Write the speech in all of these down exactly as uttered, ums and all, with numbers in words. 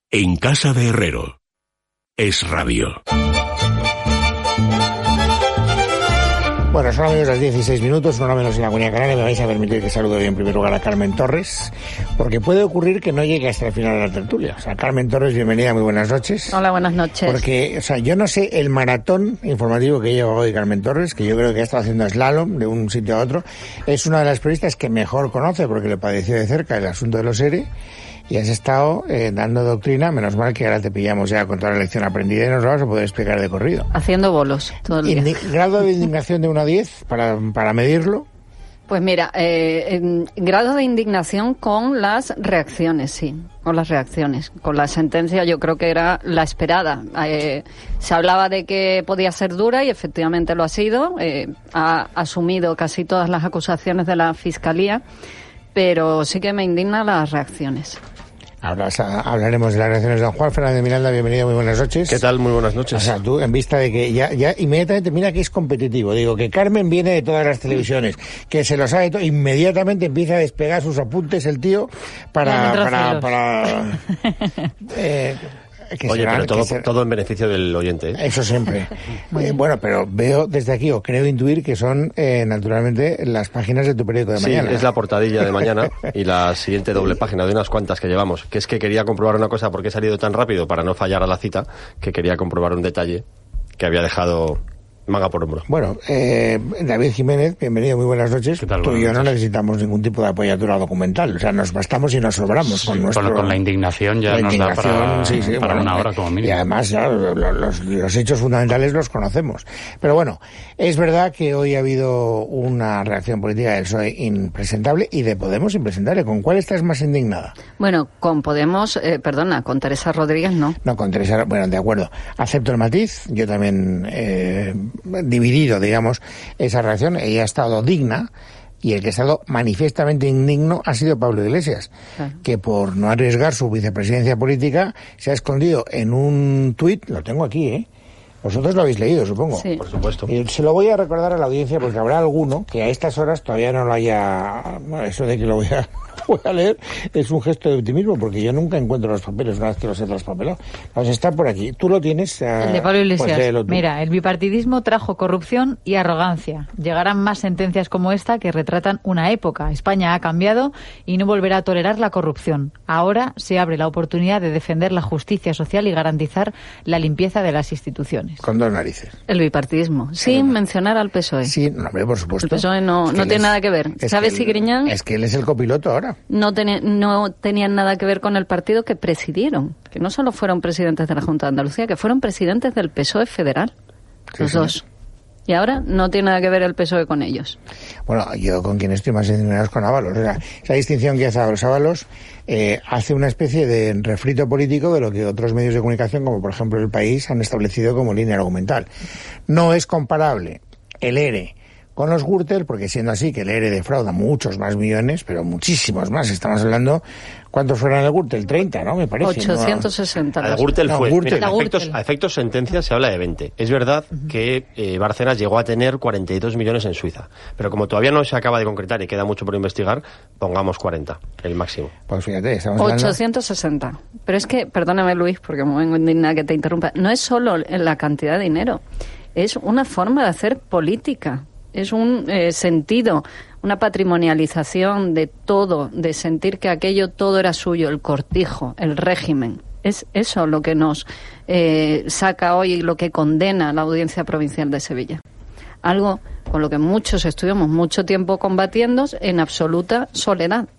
En casa de Herrero. Es Radio. Bueno, son amigos las dieciséis minutos, una menos en la Comunidad Canaria. Me vais a permitir que salude en primer lugar a Carmen Torres, porque puede ocurrir que no llegue hasta el final de la tertulia. O sea, Carmen Torres, bienvenida, muy buenas noches. Hola, buenas noches. Porque, o sea, yo no sé el maratón informativo que lleva hoy Carmen Torres, que yo creo que ha estado haciendo slalom de un sitio a otro. Es una de las periodistas que mejor conoce, porque le padeció de cerca el asunto de los E R E. Y has estado eh, dando doctrina, menos mal que ahora te pillamos ya con toda la lección aprendida y nos lo vas a poder explicar de corrido. Haciendo bolos todo el día. Indi- ¿Grado de indignación de uno a diez para, para medirlo? Pues mira, eh, en grado de indignación con las reacciones, sí, con las reacciones. Con la sentencia yo creo que era la esperada. Eh, se hablaba de que podía ser dura y efectivamente lo ha sido. Eh, ha asumido casi todas las acusaciones de la Fiscalía, pero sí que me indignan las reacciones. Ahora hablaremos de las reacciones de don Juan Fernández Miranda. Bienvenido, muy buenas noches. ¿Qué tal? Muy buenas noches. O sea, tú, en vista de que ya, ya inmediatamente, mira que es competitivo. Digo, que Carmen viene de todas las televisiones, que se lo sabe todo, inmediatamente empieza a despegar sus apuntes el tío para... para, para eh, Que Oye, será, pero todo, será... todo en beneficio del oyente, ¿eh? Eso siempre. eh, bueno, pero veo desde aquí, o creo intuir, que son, eh, naturalmente, las páginas de tu periódico de sí, mañana. Sí, es la portadilla de mañana y la siguiente doble página de unas cuantas que llevamos. Que es que quería comprobar una cosa porque he salido tan rápido para no fallar a la cita, que quería comprobar un detalle que había dejado manga por hombro. Bueno, eh, David Jiménez, bienvenido, muy buenas noches. ¿Qué tal? Tú y yo no noches. necesitamos ningún tipo de apoyatura documental, o sea, nos bastamos y nos sobramos. Sí, con, nuestro, con, con la indignación ya la nos indignación, da para, sí, sí, para bueno, una hora como mínimo. Y además, claro, los, los hechos fundamentales los conocemos. Pero bueno, es verdad que hoy ha habido una reacción política del P S O E impresentable y de Podemos impresentable. ¿Con cuál estás más indignada? Bueno, con Podemos, eh, perdona, con Teresa Rodríguez no. No, con Teresa, bueno, de acuerdo. Acepto el matiz, yo también eh, dividido, digamos, esa reacción. Ella ha estado digna y el que ha estado manifiestamente indigno ha sido Pablo Iglesias, claro, que por no arriesgar su vicepresidencia política se ha escondido en un tuit, lo tengo aquí, ¿eh? Vosotros lo habéis leído, supongo. Sí. Por supuesto. Y se lo voy a recordar a la audiencia porque habrá alguno que a estas horas todavía no lo haya... Bueno, eso de que lo voy a, voy a leer es un gesto de optimismo porque yo nunca encuentro los papeles una vez que los he traspapelado. Vamos a estar por aquí. ¿Tú lo tienes? Uh, el de Pablo Iglesias. Pues mira, el bipartidismo trajo corrupción y arrogancia. Llegarán más sentencias como esta que retratan una época. España ha cambiado y no volverá a tolerar la corrupción. Ahora se abre la oportunidad de defender la justicia social y garantizar la limpieza de las instituciones. Con dos narices. El bipartidismo, sin no. mencionar al P S O E. Sí, no, hombre, por supuesto. El P S O E no, no tiene es, nada que ver. ¿Sabes si Griñán? Es que él es el copiloto ahora. No, ten, no tenían nada que ver con el partido que presidieron. Que no solo fueron presidentes de la Junta de Andalucía, que fueron presidentes del P S O E federal. Sí, los sí. dos. Y ahora no tiene nada que ver el P S O E con ellos. Bueno, yo con quien estoy más indignado es con Ábalos. O sea, esa distinción que hace Ábalos. Ábalos eh, hace una especie de refrito político de lo que otros medios de comunicación, como por ejemplo El País, han establecido como línea argumental. No es comparable el E R E con los Gürtel, porque siendo así que el E R E defrauda muchos más millones, pero muchísimos más. Estamos hablando, ¿cuántos fueron el Gürtel? treinta, ¿no? Me parece. ochocientos sesenta. El Gürtel no, fue. Gürtel. Mira, a, efectos, a efectos sentencia se habla de veinte. Es verdad uh-huh. que eh, Bárcenas llegó a tener cuarenta y dos millones en Suiza. Pero como todavía no se acaba de concretar y queda mucho por investigar, pongamos cuarenta, el máximo. Pues fíjate, estamos ochocientos sesenta. Hablando... Pero es que, perdóname Luis, porque me vengo indignada que te interrumpa, no es solo en la cantidad de dinero, es una forma de hacer política. Es un eh, sentido, una patrimonialización de todo, de sentir que aquello todo era suyo, el cortijo, el régimen. Es eso lo que nos eh, saca hoy, lo que condena la Audiencia Provincial de Sevilla. Algo con lo que muchos estuvimos mucho tiempo combatiendo en absoluta soledad.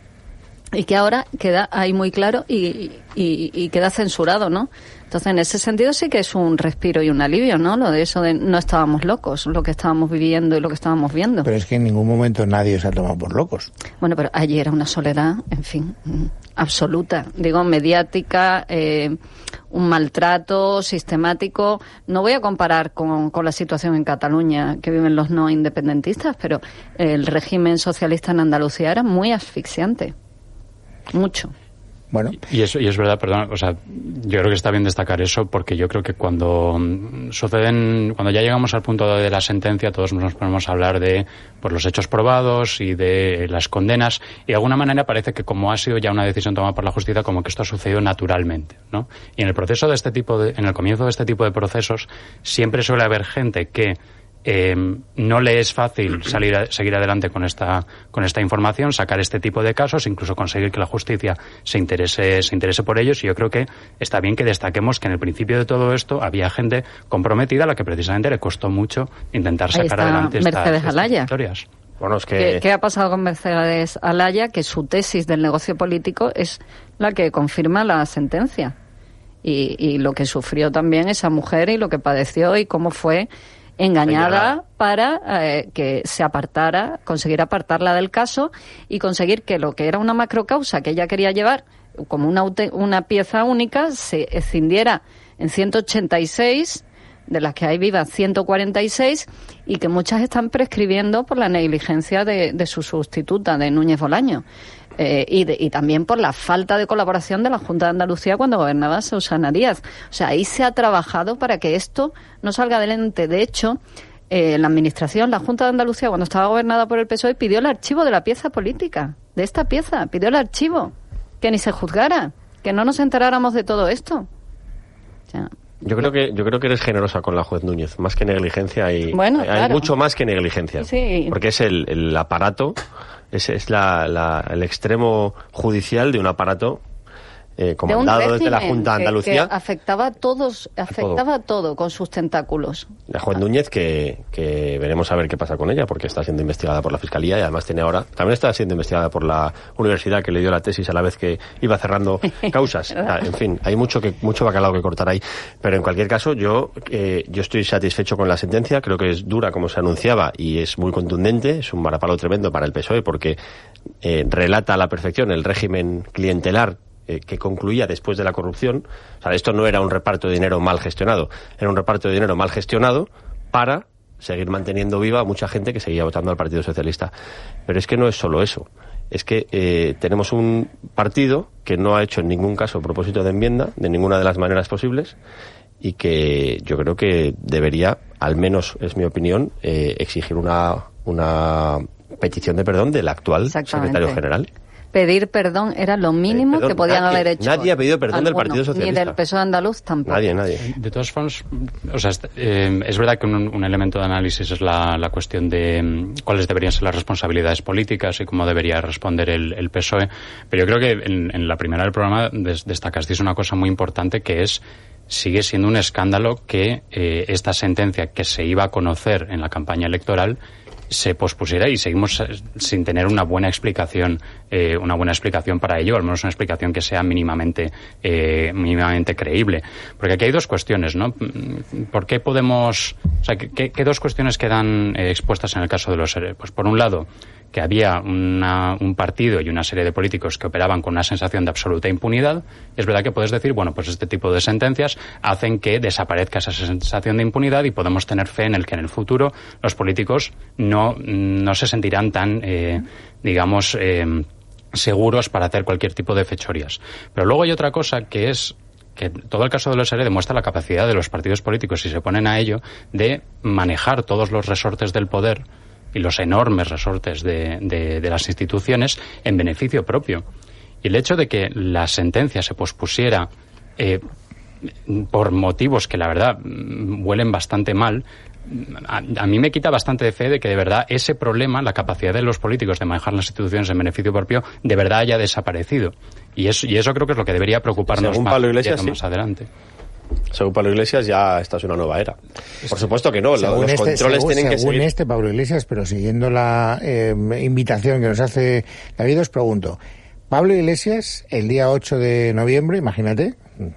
Y que ahora queda ahí muy claro y, y, y queda censurado, ¿no? Entonces, en ese sentido sí que es un respiro y un alivio, ¿no? Lo de eso de no estábamos locos, lo que estábamos viviendo y lo que estábamos viendo. Pero es que en ningún momento nadie se ha tomado por locos. Bueno, pero allí era una soledad, en fin, absoluta. Digo, mediática, eh, un maltrato sistemático. No voy a comparar con, con la situación en Cataluña que viven los no independentistas, pero el régimen socialista en Andalucía era muy asfixiante. Mucho. Bueno. Y eso y es verdad, perdón, o sea, yo creo que está bien destacar eso porque yo creo que cuando suceden, cuando ya llegamos al punto de la sentencia, todos nos ponemos a hablar de pues, los hechos probados y de las condenas y de alguna manera parece que como ha sido ya una decisión tomada por la justicia, como que esto ha sucedido naturalmente, ¿no? Y en el proceso de este tipo de, en el comienzo de este tipo de procesos, siempre suele haber gente que Eh, no le es fácil salir a, seguir adelante con esta con esta información, sacar este tipo de casos, incluso conseguir que la justicia se interese se interese por ellos. Y yo creo que está bien que destaquemos que en el principio de todo esto había gente comprometida a la que precisamente le costó mucho intentar sacar adelante estas, estas historias. Bueno, es que... ¿Qué, ¿Qué ha pasado con Mercedes Alaya? Que su tesis del negocio político es la que confirma la sentencia. Y, y lo que sufrió también esa mujer y lo que padeció y cómo fue engañada para eh, que se apartara, conseguir apartarla del caso y conseguir que lo que era una macrocausa que ella quería llevar como una, una pieza única se escindiera en ciento ochenta y seis, de las que hay vivas ciento cuarenta y seis, y que muchas están prescribiendo por la negligencia de, de su sustituta, de Núñez Bolaño. Eh, y, de, y también por la falta de colaboración de la Junta de Andalucía cuando gobernaba Susana Díaz. O sea, ahí se ha trabajado para que esto no salga adelante. De hecho, eh, la Administración, la Junta de Andalucía, cuando estaba gobernada por el P S O E, pidió el archivo de la pieza política, de esta pieza, pidió el archivo, que ni se juzgara, que no nos enteráramos de todo esto. O sea, Yo creo que yo creo que eres generosa con la juez Núñez, más que negligencia, y bueno, hay claro. mucho más que negligencia, sí. Porque es el, el aparato, es, es la, la, el extremo judicial de un aparato eh, comandado de desde la Junta de Andalucía. Que, que afectaba a todos, afectaba a todo. todo con sus tentáculos. La juez Núñez, que, que veremos a ver qué pasa con ella, porque está siendo investigada por la Fiscalía y además tiene ahora, también está siendo investigada por la universidad que le dio la tesis a la vez que iba cerrando causas. En fin, hay mucho que mucho bacalao que cortar ahí, pero en cualquier caso yo eh, yo estoy satisfecho con la sentencia. Creo que es dura como se anunciaba y es muy contundente, es un varapalo tremendo para el P S O E porque eh, relata a la perfección el régimen clientelar Eh, que concluía después de la corrupción. O sea, esto no era un reparto de dinero mal gestionado, era un reparto de dinero mal gestionado para seguir manteniendo viva a mucha gente que seguía votando al Partido Socialista. Pero es que no es solo eso, es que eh, tenemos un partido que no ha hecho en ningún caso propósito de enmienda, de ninguna de las maneras posibles, y que yo creo que debería, al menos es mi opinión, eh, exigir una, una petición de perdón del actual secretario general. Pedir perdón era lo mínimo eh, perdón, que podían nadie, haber hecho. Nadie ha pedido perdón alguno, del Partido Socialista. Ni del P S O E andaluz tampoco. Nadie, nadie. De todas formas, o sea, eh, es verdad que un, un elemento de análisis es la, la cuestión de um, cuáles deberían ser las responsabilidades políticas y cómo debería responder el, el P S O E. Pero yo creo que en, en la primera del programa des, destacasteis una cosa muy importante, que es sigue siendo un escándalo que eh, esta sentencia que se iba a conocer en la campaña electoral se pospusiera, y seguimos sin tener una buena explicación eh, una buena explicación para ello, al menos una explicación que sea mínimamente eh, mínimamente creíble. Porque aquí hay dos cuestiones, ¿no? ¿Por qué podemos, o sea, qué, qué dos cuestiones quedan eh, expuestas en el caso de los SERE? Pues por un lado, que había una, un partido y una serie de políticos que operaban con una sensación de absoluta impunidad. Es verdad que puedes decir, bueno, pues este tipo de sentencias hacen que desaparezca esa sensación de impunidad y podemos tener fe en el que en el futuro los políticos no, no se sentirán tan, eh, digamos, eh, seguros para hacer cualquier tipo de fechorías. Pero luego hay otra cosa que es que todo el caso de los SERE demuestra la capacidad de los partidos políticos, si se ponen a ello, de manejar todos los resortes del poder y los enormes resortes de, de, de las instituciones en beneficio propio. Y el hecho de que la sentencia se pospusiera eh, por motivos que la verdad huelen bastante mal, a, a mí me quita bastante de fe de que de verdad ese problema, la capacidad de los políticos de manejar las instituciones en beneficio propio, de verdad haya desaparecido. Y eso, y eso creo que es lo que debería preocuparnos Según más, Pablo Iglesias, más sí. adelante. Según Pablo Iglesias, ya esta es una nueva era. Por supuesto que no, según los este, controles según, tienen que según seguir. este Pablo Iglesias, pero siguiendo la eh, invitación que nos hace David, os pregunto, Pablo Iglesias, el día ocho de noviembre, imagínate,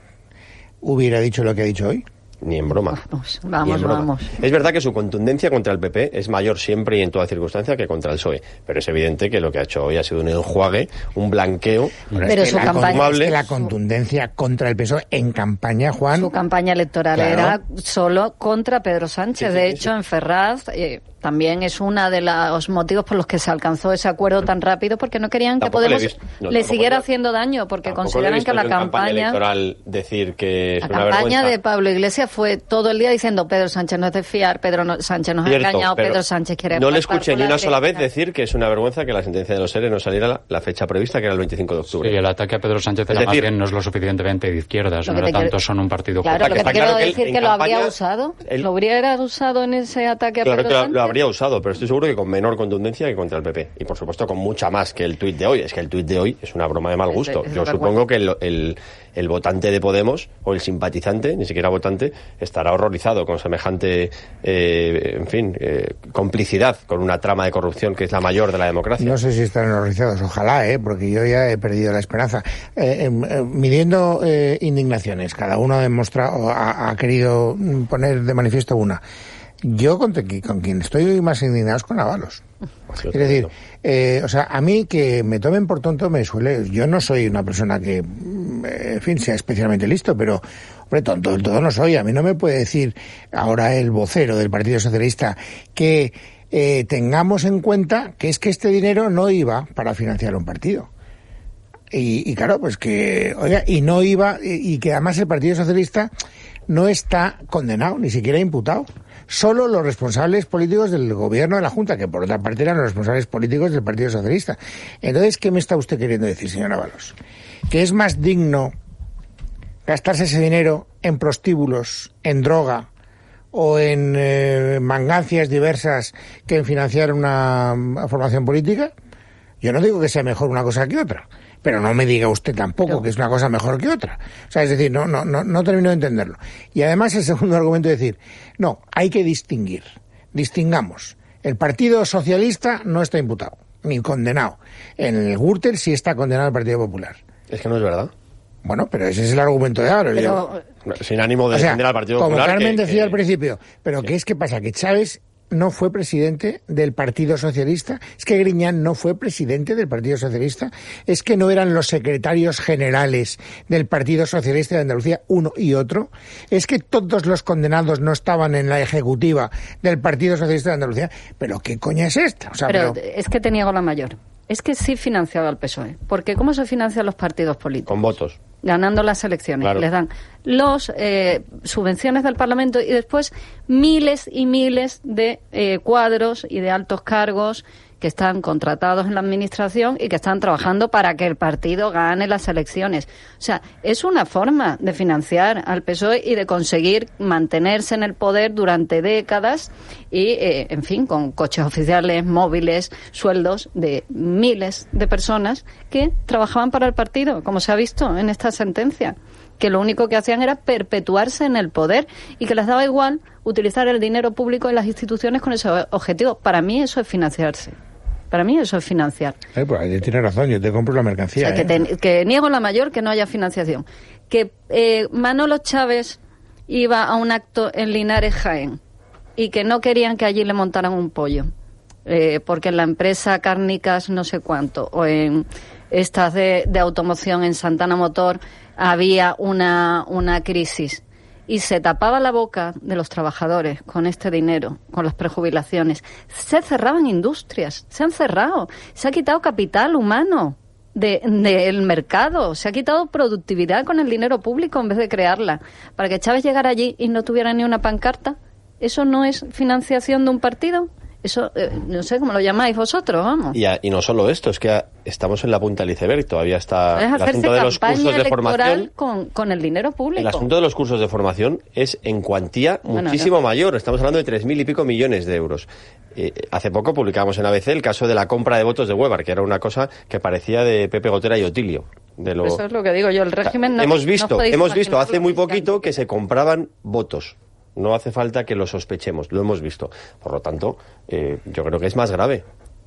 ¿hubiera dicho lo que ha dicho hoy? Ni en broma. Vamos, vamos, vamos. Es verdad que su contundencia contra el P P es mayor siempre y en toda circunstancia que contra el P S O E, pero es evidente que lo que ha hecho hoy ha sido un enjuague, un blanqueo. Pero, pero es, que su campaña, es que la contundencia contra el P S O E en campaña, Juan... Su campaña electoral claro. era solo contra Pedro Sánchez. Sí, sí, de hecho, sí. en Ferraz... Eh, también es uno de los motivos por los que se alcanzó ese acuerdo tan rápido, porque no querían tampoco que Podemos le, no, le siguiera le, haciendo daño, porque consideran que la campaña, campaña electoral decir que es la una campaña vergüenza. de Pablo Iglesias fue todo el día diciendo Pedro Sánchez no es de fiar, Pedro no, Sánchez nos Cierto, ha engañado, pero Pedro Sánchez quiere... No le escuché ni una la sola vez derecha. decir que es una vergüenza que la sentencia de los E R E no saliera la, la fecha prevista, que era el veinticinco de octubre. Sí, el ataque a Pedro Sánchez Es era más decir, bien no es lo suficientemente de izquierdas, Lo no que era te tanto quiero- son un partido... Claro, lo que Está te quiero claro que él, decir en que lo habría campaña, usado, él- lo hubiera usado en ese ataque a Claro Pedro que lo, Sánchez. lo habría usado, pero estoy seguro que con menor contundencia que contra el P P. Y por supuesto con mucha más que el tuit de hoy. Es que el tuit de hoy es una broma de mal gusto. Es de- es de Yo vergüenza. supongo que el, el, el votante de Podemos, o el simpatizante, ni siquiera votante, estará horrorizado con semejante, eh, en fin, eh, complicidad con una trama de corrupción que es la mayor de la democracia. No sé si están horrorizados, ojalá, ¿eh? Porque yo ya he perdido la esperanza. Eh, eh, eh, midiendo eh, indignaciones, cada uno ha demostrado, ha, ha querido poner de manifiesto una. Yo con, con quien estoy más indignado es con Ábalos. Es decir, eh, o sea, a mí que me tomen por tonto me suele... Yo no soy una persona que, en fin, sea especialmente listo, pero, hombre, tonto del todo no soy. A mí no me puede decir ahora el vocero del Partido Socialista que eh, tengamos en cuenta que es que este dinero no iba para financiar un partido. Y, y claro, pues que, oiga, y no iba, y, y que además el Partido Socialista no está condenado, ni siquiera imputado. Solo los responsables políticos del gobierno de la Junta, que por otra parte eran los responsables políticos del Partido Socialista. Entonces, ¿qué me está usted queriendo decir, señor Ábalos? ¿Que es más digno gastarse ese dinero en prostíbulos, en droga o en eh, mangancias diversas que en financiar una, una formación política? Yo no digo que sea mejor una cosa que otra, pero no me diga usted tampoco Pero... que es una cosa mejor que otra. O sea, es decir, no, no, no, no termino de entenderlo. Y además el segundo argumento es decir, no, hay que distinguir, distingamos. El Partido Socialista no está imputado, ni condenado. En el Gürtel sí está condenado el Partido Popular. Es que no es verdad. Bueno, pero ese es el argumento de ahora. Pero... Sin ánimo de O sea, defender al Partido como Popular. Carmen que, decía que... al principio, pero Sí. ¿qué es que pasa? ¿Que Chávez no fue presidente del Partido Socialista? ¿Es que Griñán no fue presidente del Partido Socialista? ¿Es que no eran los secretarios generales del Partido Socialista de Andalucía uno y otro? ¿Es que todos los condenados no estaban en la ejecutiva del Partido Socialista de Andalucía? ¿Pero qué coña es esta? O sea, pero, pero... es que te niego la mayor. Es que sí financiaba al P S O E. Porque ¿cómo se financian los partidos políticos? Con votos. Ganando las elecciones. Claro. Les dan los eh, subvenciones del Parlamento y después miles y miles de eh, cuadros y de altos cargos que están contratados en la administración y que están trabajando para que el partido gane las elecciones. O sea, es una forma de financiar al P S O E y de conseguir mantenerse en el poder durante décadas y, eh, en fin, con coches oficiales, móviles, sueldos de miles de personas que trabajaban para el partido, como se ha visto en esta sentencia, que lo único que hacían era perpetuarse en el poder y que les daba igual utilizar el dinero público en las instituciones con ese objetivo. Para mí eso es financiarse. Para mí eso es financiar. Eh, pues ahí tiene razón, yo te compro la mercancía. O sea, que, ¿eh? te- que niego la mayor que no haya financiación. Que eh, Manolo Chávez iba a un acto en Linares, Jaén, y que no querían que allí le montaran un pollo, eh, porque en la empresa Cárnicas no sé cuánto, o en estas de, de automoción en Santana Motor había una, una crisis. Y se tapaba la boca de los trabajadores con este dinero, con las prejubilaciones. Se cerraban industrias, se han cerrado, se ha quitado capital humano de, del mercado, se ha quitado productividad con el dinero público en vez de crearla. Para que Chávez llegara allí y no tuviera ni una pancarta, ¿eso no es financiación de un partido? Eso, eh, no sé cómo lo llamáis vosotros, vamos. Y, a- y no solo esto, es que a- estamos en la punta del iceberg. Todavía está Es el hacerse asunto de los campaña cursos de electoral formación. con, con el dinero público. El asunto de los cursos de formación es en cuantía Bueno, muchísimo no. mayor. Estamos hablando de tres mil y pico millones de euros. Eh, hace poco publicábamos en A B C el caso de la compra de votos de Weber, que era una cosa que parecía de Pepe Gotera y Otilio. De lo... Eso es lo que digo yo, el régimen no... hemos no visto, podéis hemos visto imaginar hace lo muy que poquito sean. que se compraban votos. No hace falta que lo sospechemos, lo hemos visto. Por lo tanto, eh, yo creo que es más grave.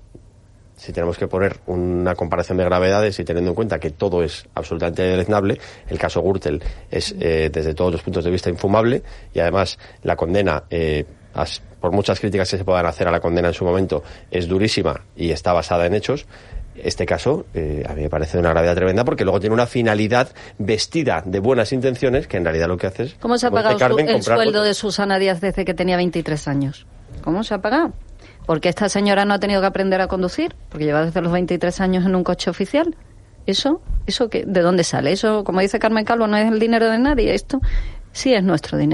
Si tenemos que poner una comparación de gravedades y teniendo en cuenta que todo es absolutamente deleznable, el caso Gürtel es eh, desde todos los puntos de vista infumable y además la condena, eh, as, por muchas críticas que se puedan hacer a la condena en su momento, es durísima y está basada en hechos. Este caso eh, a mí me parece de una gravedad tremenda porque luego tiene una finalidad vestida de buenas intenciones que en realidad lo que hace es... ¿Cómo se ha como pagado dice Carmen, su- el comprar sueldo votos. de Susana Díaz desde que tenía veintitrés años? ¿Cómo se ha pagado? Porque esta señora no ha tenido que aprender a conducir, porque lleva desde los veintitrés años en un coche oficial. ¿Eso? ¿Eso qué? ¿De dónde sale? Eso, como dice Carmen Calvo, no es el dinero de nadie. Esto sí es nuestro dinero.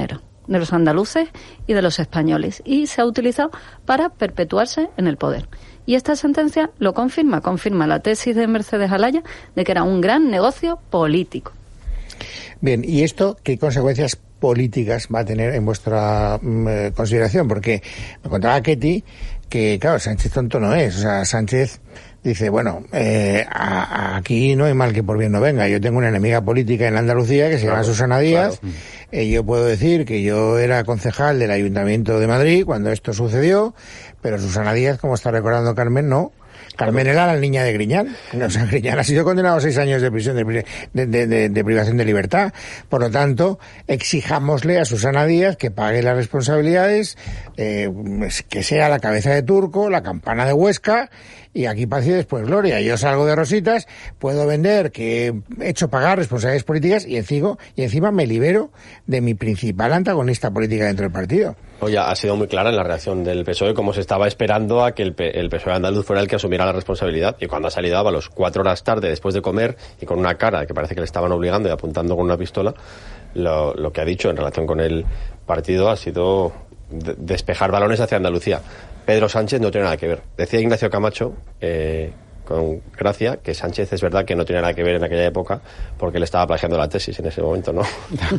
de los andaluces y de los españoles, y se ha utilizado para perpetuarse en el poder. Y esta sentencia lo confirma, confirma la tesis de Mercedes Alaya de que era un gran negocio político. Bien, ¿y esto qué consecuencias políticas va a tener en vuestra eh, consideración? Porque me contaba Ketty que, claro, Sánchez tonto no es. O sea, Sánchez dice, bueno, eh, a, a aquí no hay mal que por bien no venga. Yo tengo una enemiga política en Andalucía que se llama claro, Susana Díaz. Claro. Eh, yo puedo decir que yo era concejal del Ayuntamiento de Madrid cuando esto sucedió, pero Susana Díaz, como está recordando Carmen, no. Carmen era la niña de Griñán. O sea, Griñán ha sido condenado a seis años de prisión, de, de, de, de privación de libertad. Por lo tanto, exijámosle a Susana Díaz que pague las responsabilidades, eh, que sea la cabeza de turco, la campana de Huesca, y aquí paz y después gloria. Yo salgo de Rositas, puedo vender que he hecho pagar responsabilidades políticas y encima, y encima me libero de mi principal antagonista política dentro del partido. Oye, ha sido muy clara en la reacción del P S O E, como se estaba esperando a que el, P el P S O E andaluz fuera el que asumiera la responsabilidad. Y cuando ha salido Ábalos cuatro horas tarde, después de comer, y con una cara que parece que le estaban obligando y apuntando con una pistola, lo, lo que ha dicho en relación con el partido ha sido de despejar balones hacia Andalucía. Pedro Sánchez no tiene nada que ver. Decía Ignacio Camacho, eh, con gracia, que Sánchez es verdad que no tiene nada que ver en aquella época porque le estaba plagiando la tesis en ese momento, ¿no?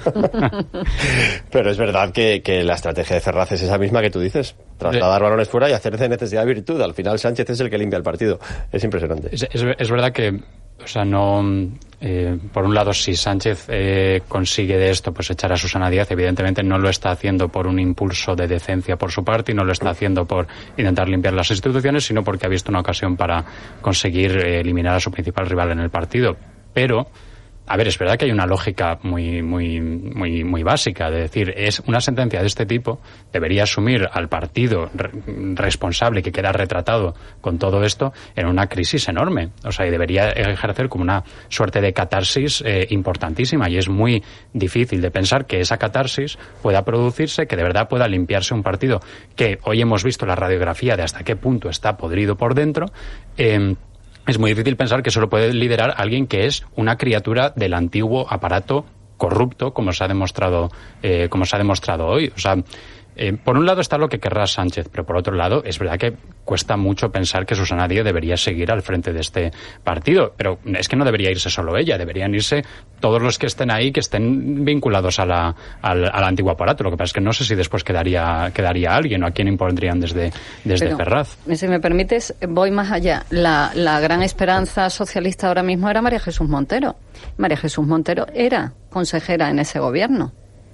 Pero es verdad que, que la estrategia de Ferraz es esa misma que tú dices, trasladar balones fuera y hacer de necesidad virtud. Al final Sánchez es el que limpia el partido. Es impresionante. Es, es, es verdad que, o sea, no... Eh, por un lado, si Sánchez eh, consigue de esto pues echar a Susana Díaz, evidentemente no lo está haciendo por un impulso de decencia por su parte y no lo está haciendo por intentar limpiar las instituciones, sino porque ha visto una ocasión para conseguir eh, eliminar a su principal rival en el partido. Pero, a ver, es verdad que hay una lógica muy, muy, muy, muy básica de decir, es una sentencia de este tipo, debería asumir al partido re responsable que queda retratado con todo esto en una crisis enorme. O sea, y debería ejercer como una suerte de catarsis eh, importantísima. Y es muy difícil de pensar que esa catarsis pueda producirse, que de verdad pueda limpiarse un partido que hoy hemos visto la radiografía de hasta qué punto está podrido por dentro. Eh, Es muy difícil pensar que solo puede liderar alguien que es una criatura del antiguo aparato corrupto, como se ha demostrado, eh, como se ha demostrado hoy. O sea, eh, por un lado está lo que querrá Sánchez, pero por otro lado es verdad que cuesta mucho pensar que Susana Díaz debería seguir al frente de este partido. Pero es que no debería irse solo ella, deberían irse todos los que estén ahí, que estén vinculados a la, al, al antiguo aparato. Lo que pasa es que no sé si después quedaría, quedaría alguien o a quién impondrían desde, desde Pero, Ferraz. Si me permites, voy más allá. La, la gran esperanza socialista ahora mismo era María Jesús Montero. María Jesús Montero era consejera en ese gobierno.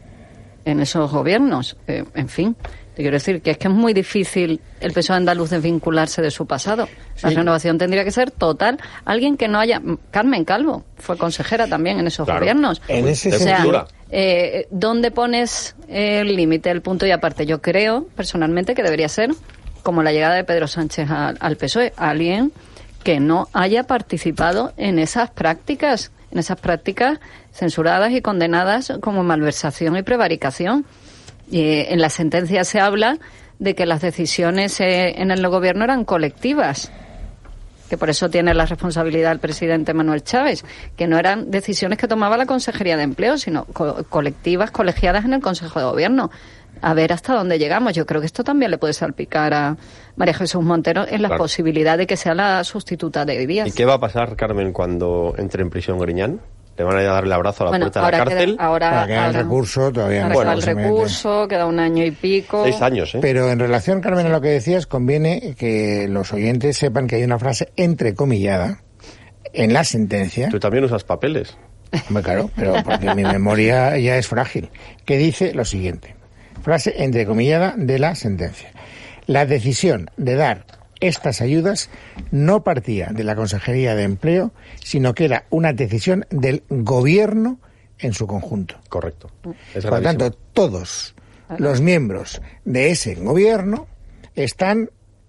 En esos gobiernos. Eh, en fin, te quiero decir que es que es muy difícil el P S O E andaluz desvincularse de su pasado. La sí. renovación tendría que ser total. Alguien que no haya... Carmen Calvo fue consejera también en esos claro. gobiernos. En ese o sea, sentido. Eh, ¿Dónde pones el límite, el punto y aparte? Yo creo, personalmente, que debería ser como la llegada de Pedro Sánchez al, al P S O E. Alguien que no haya participado en esas prácticas, en esas prácticas censuradas y condenadas como malversación y prevaricación. Y eh, en la sentencia se habla de que las decisiones eh, en el gobierno eran colectivas, que por eso tiene la responsabilidad el presidente Manuel Chávez, que no eran decisiones que tomaba la Consejería de Empleo, sino co colectivas, colegiadas en el Consejo de Gobierno. A ver hasta dónde llegamos. Yo creo que esto también le puede salpicar a María Jesús Montero en la claro. posibilidad de que sea la sustituta de Díaz. ¿Y qué va a pasar, Carmen, cuando entre en prisión Griñán? ¿Le van a ir a dar el abrazo a la bueno, puerta de la cárcel? Queda, ahora, Para que haga el recurso todavía no. Bueno, el recurso, queda un año y pico. Seis años, ¿eh? Pero en relación, Carmen, a lo que decías, conviene que los oyentes sepan que hay una frase entrecomillada en la sentencia. Tú también usas papeles. Muy claro, pero porque mi memoria ya es frágil. Que dice lo siguiente. Frase entrecomillada de la sentencia. La decisión de dar estas ayudas no partía de la Consejería de Empleo, sino que era una decisión del Gobierno en su conjunto. Correcto. Es Por lo tanto, todos los miembros de ese Gobierno están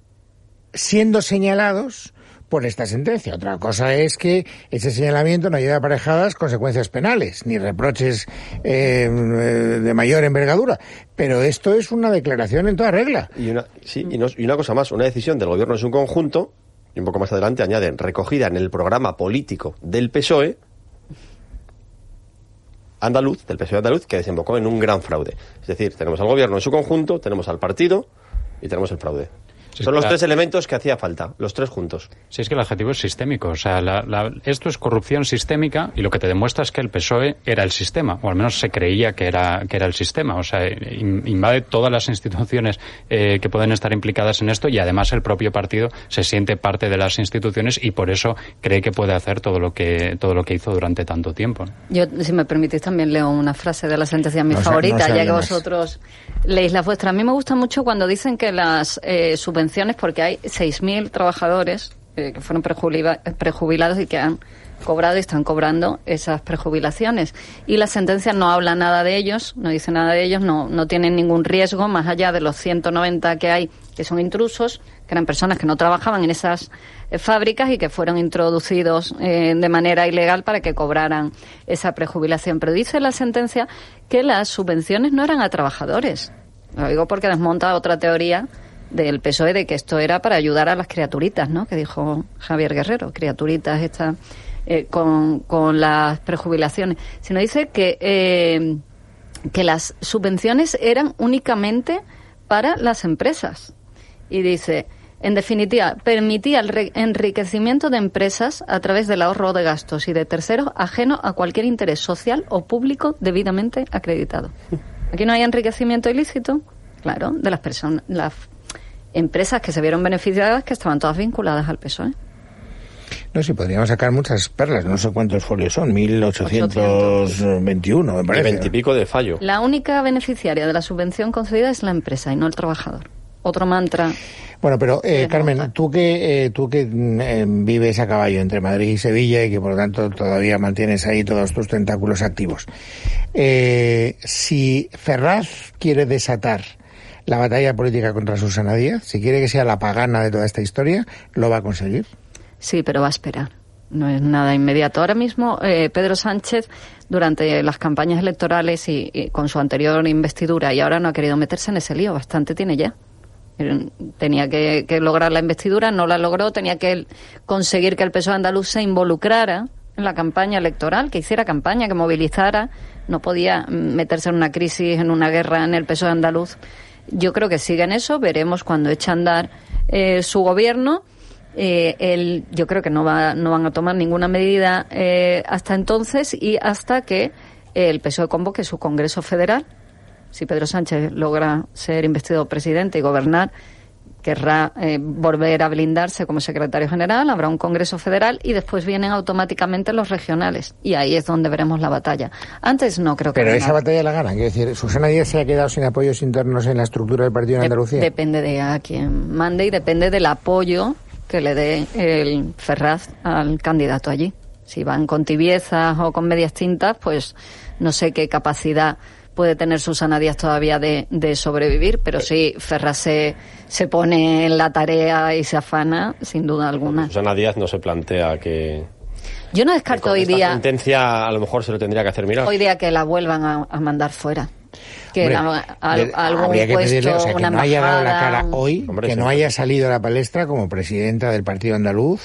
siendo señalados por esta sentencia. Otra cosa es que ese señalamiento no lleve aparejadas consecuencias penales, ni reproches eh, de mayor envergadura. Pero esto es una declaración en toda regla. Y una, sí, y, no, y una cosa más, una decisión del gobierno en su conjunto, y un poco más adelante añaden, recogida en el programa político del P S O E, andaluz, del P S O E andaluz, que desembocó en un gran fraude. Es decir, tenemos al gobierno en su conjunto, tenemos al partido y tenemos el fraude. Sí, Son los la... tres elementos que hacía falta, los tres juntos. Sí, es que el adjetivo es sistémico. O sea, la, la, esto es corrupción sistémica y lo que te demuestra es que el P S O E era el sistema, o al menos se creía que era, que era el sistema. O sea, invade todas las instituciones eh, que pueden estar implicadas en esto y además el propio partido se siente parte de las instituciones y por eso cree que puede hacer todo lo que todo lo que hizo durante tanto tiempo. Yo, si me permitís, también leo una frase de la sentencia, mi no favorita, no ya que vosotros leéis la vuestra. A mí me gusta mucho cuando dicen que las eh, subvenciones, porque hay seis mil trabajadores eh, que fueron prejubila- prejubilados y que han cobrado y están cobrando esas prejubilaciones. Y la sentencia no habla nada de ellos, no dice nada de ellos, no, no tienen ningún riesgo, más allá de los ciento noventa que hay, que son intrusos, que eran personas que no trabajaban en esas eh, fábricas y que fueron introducidos eh, de manera ilegal para que cobraran esa prejubilación. Pero dice la sentencia que las subvenciones no eran a trabajadores. Lo digo porque desmonta otra teoría del P S O E de que esto era para ayudar a las criaturitas, ¿no? Que dijo Javier Guerrero, criaturitas estas eh, con, con las prejubilaciones. Sino dice que, eh, que las subvenciones eran únicamente para las empresas. Y dice, en definitiva, permitía el re- enriquecimiento de empresas a través del ahorro de gastos y de terceros ajeno a cualquier interés social o público debidamente acreditado. Aquí no hay enriquecimiento ilícito, claro, de las personas, las empresas que se vieron beneficiadas, que estaban todas vinculadas al P S O E. No sé, podríamos sacar muchas perlas, no sé cuántos folios son, mil ochocientos veintiuno, me parece. Y veintipico de fallo. La única beneficiaria de la subvención concedida es la empresa y no el trabajador. Otro mantra. Bueno, pero eh, Carmen, tú que eh, tú que eh, vives a caballo entre Madrid y Sevilla y que por lo tanto todavía mantienes ahí todos tus tentáculos activos, eh, si Ferraz quiere desatar la batalla política contra Susana Díaz, si quiere que sea la pagana de toda esta historia, ¿lo va a conseguir? Sí, pero va a esperar. No es nada inmediato. Ahora mismo, eh, Pedro Sánchez, durante las campañas electorales y, y con su anterior investidura, y ahora no ha querido meterse en ese lío, bastante tiene ya. Tenía que, que lograr la investidura, no la logró, tenía que conseguir que el P S O E andaluz se involucrara en la campaña electoral, que hiciera campaña, que movilizara. No podía meterse en una crisis, en una guerra en el P S O E andaluz. Yo creo que sigue en eso, veremos cuando eche a andar eh, su gobierno. Eh, él, yo creo que no va, no van a tomar ninguna medida eh, hasta entonces y hasta que el P S O E convoque su Congreso Federal. Si Pedro Sánchez logra ser investido presidente y gobernar, querrá eh, volver a blindarse como secretario general, habrá un Congreso Federal y después vienen automáticamente los regionales. Y ahí es donde veremos la batalla. Antes no creo que Pero venga. Esa batalla la gana. Quiero decir, ¿Susana Díaz se ha quedado sin apoyos internos en la estructura del partido en De- Andalucía? Depende de a quién mande y depende del apoyo que le dé el Ferraz al candidato allí. Si van con tibiezas o con medias tintas, pues no sé qué capacidad puede tener Susana Díaz todavía de, de sobrevivir, pero si Ferraz se, se pone en la tarea y se afana, sin duda alguna. Susana Díaz no se plantea que... Yo no descarto con hoy esta día... sentencia a lo mejor se lo tendría que hacer mirar. Hoy día que la vuelvan a, a mandar fuera. Que Hombre, la, al, de- algún habría que puesto, pedirle, o sea, que una no haya dado la embajada, cara un- hoy, Hombre, que sí, no sí. haya salido a la palestra como presidenta del partido andaluz.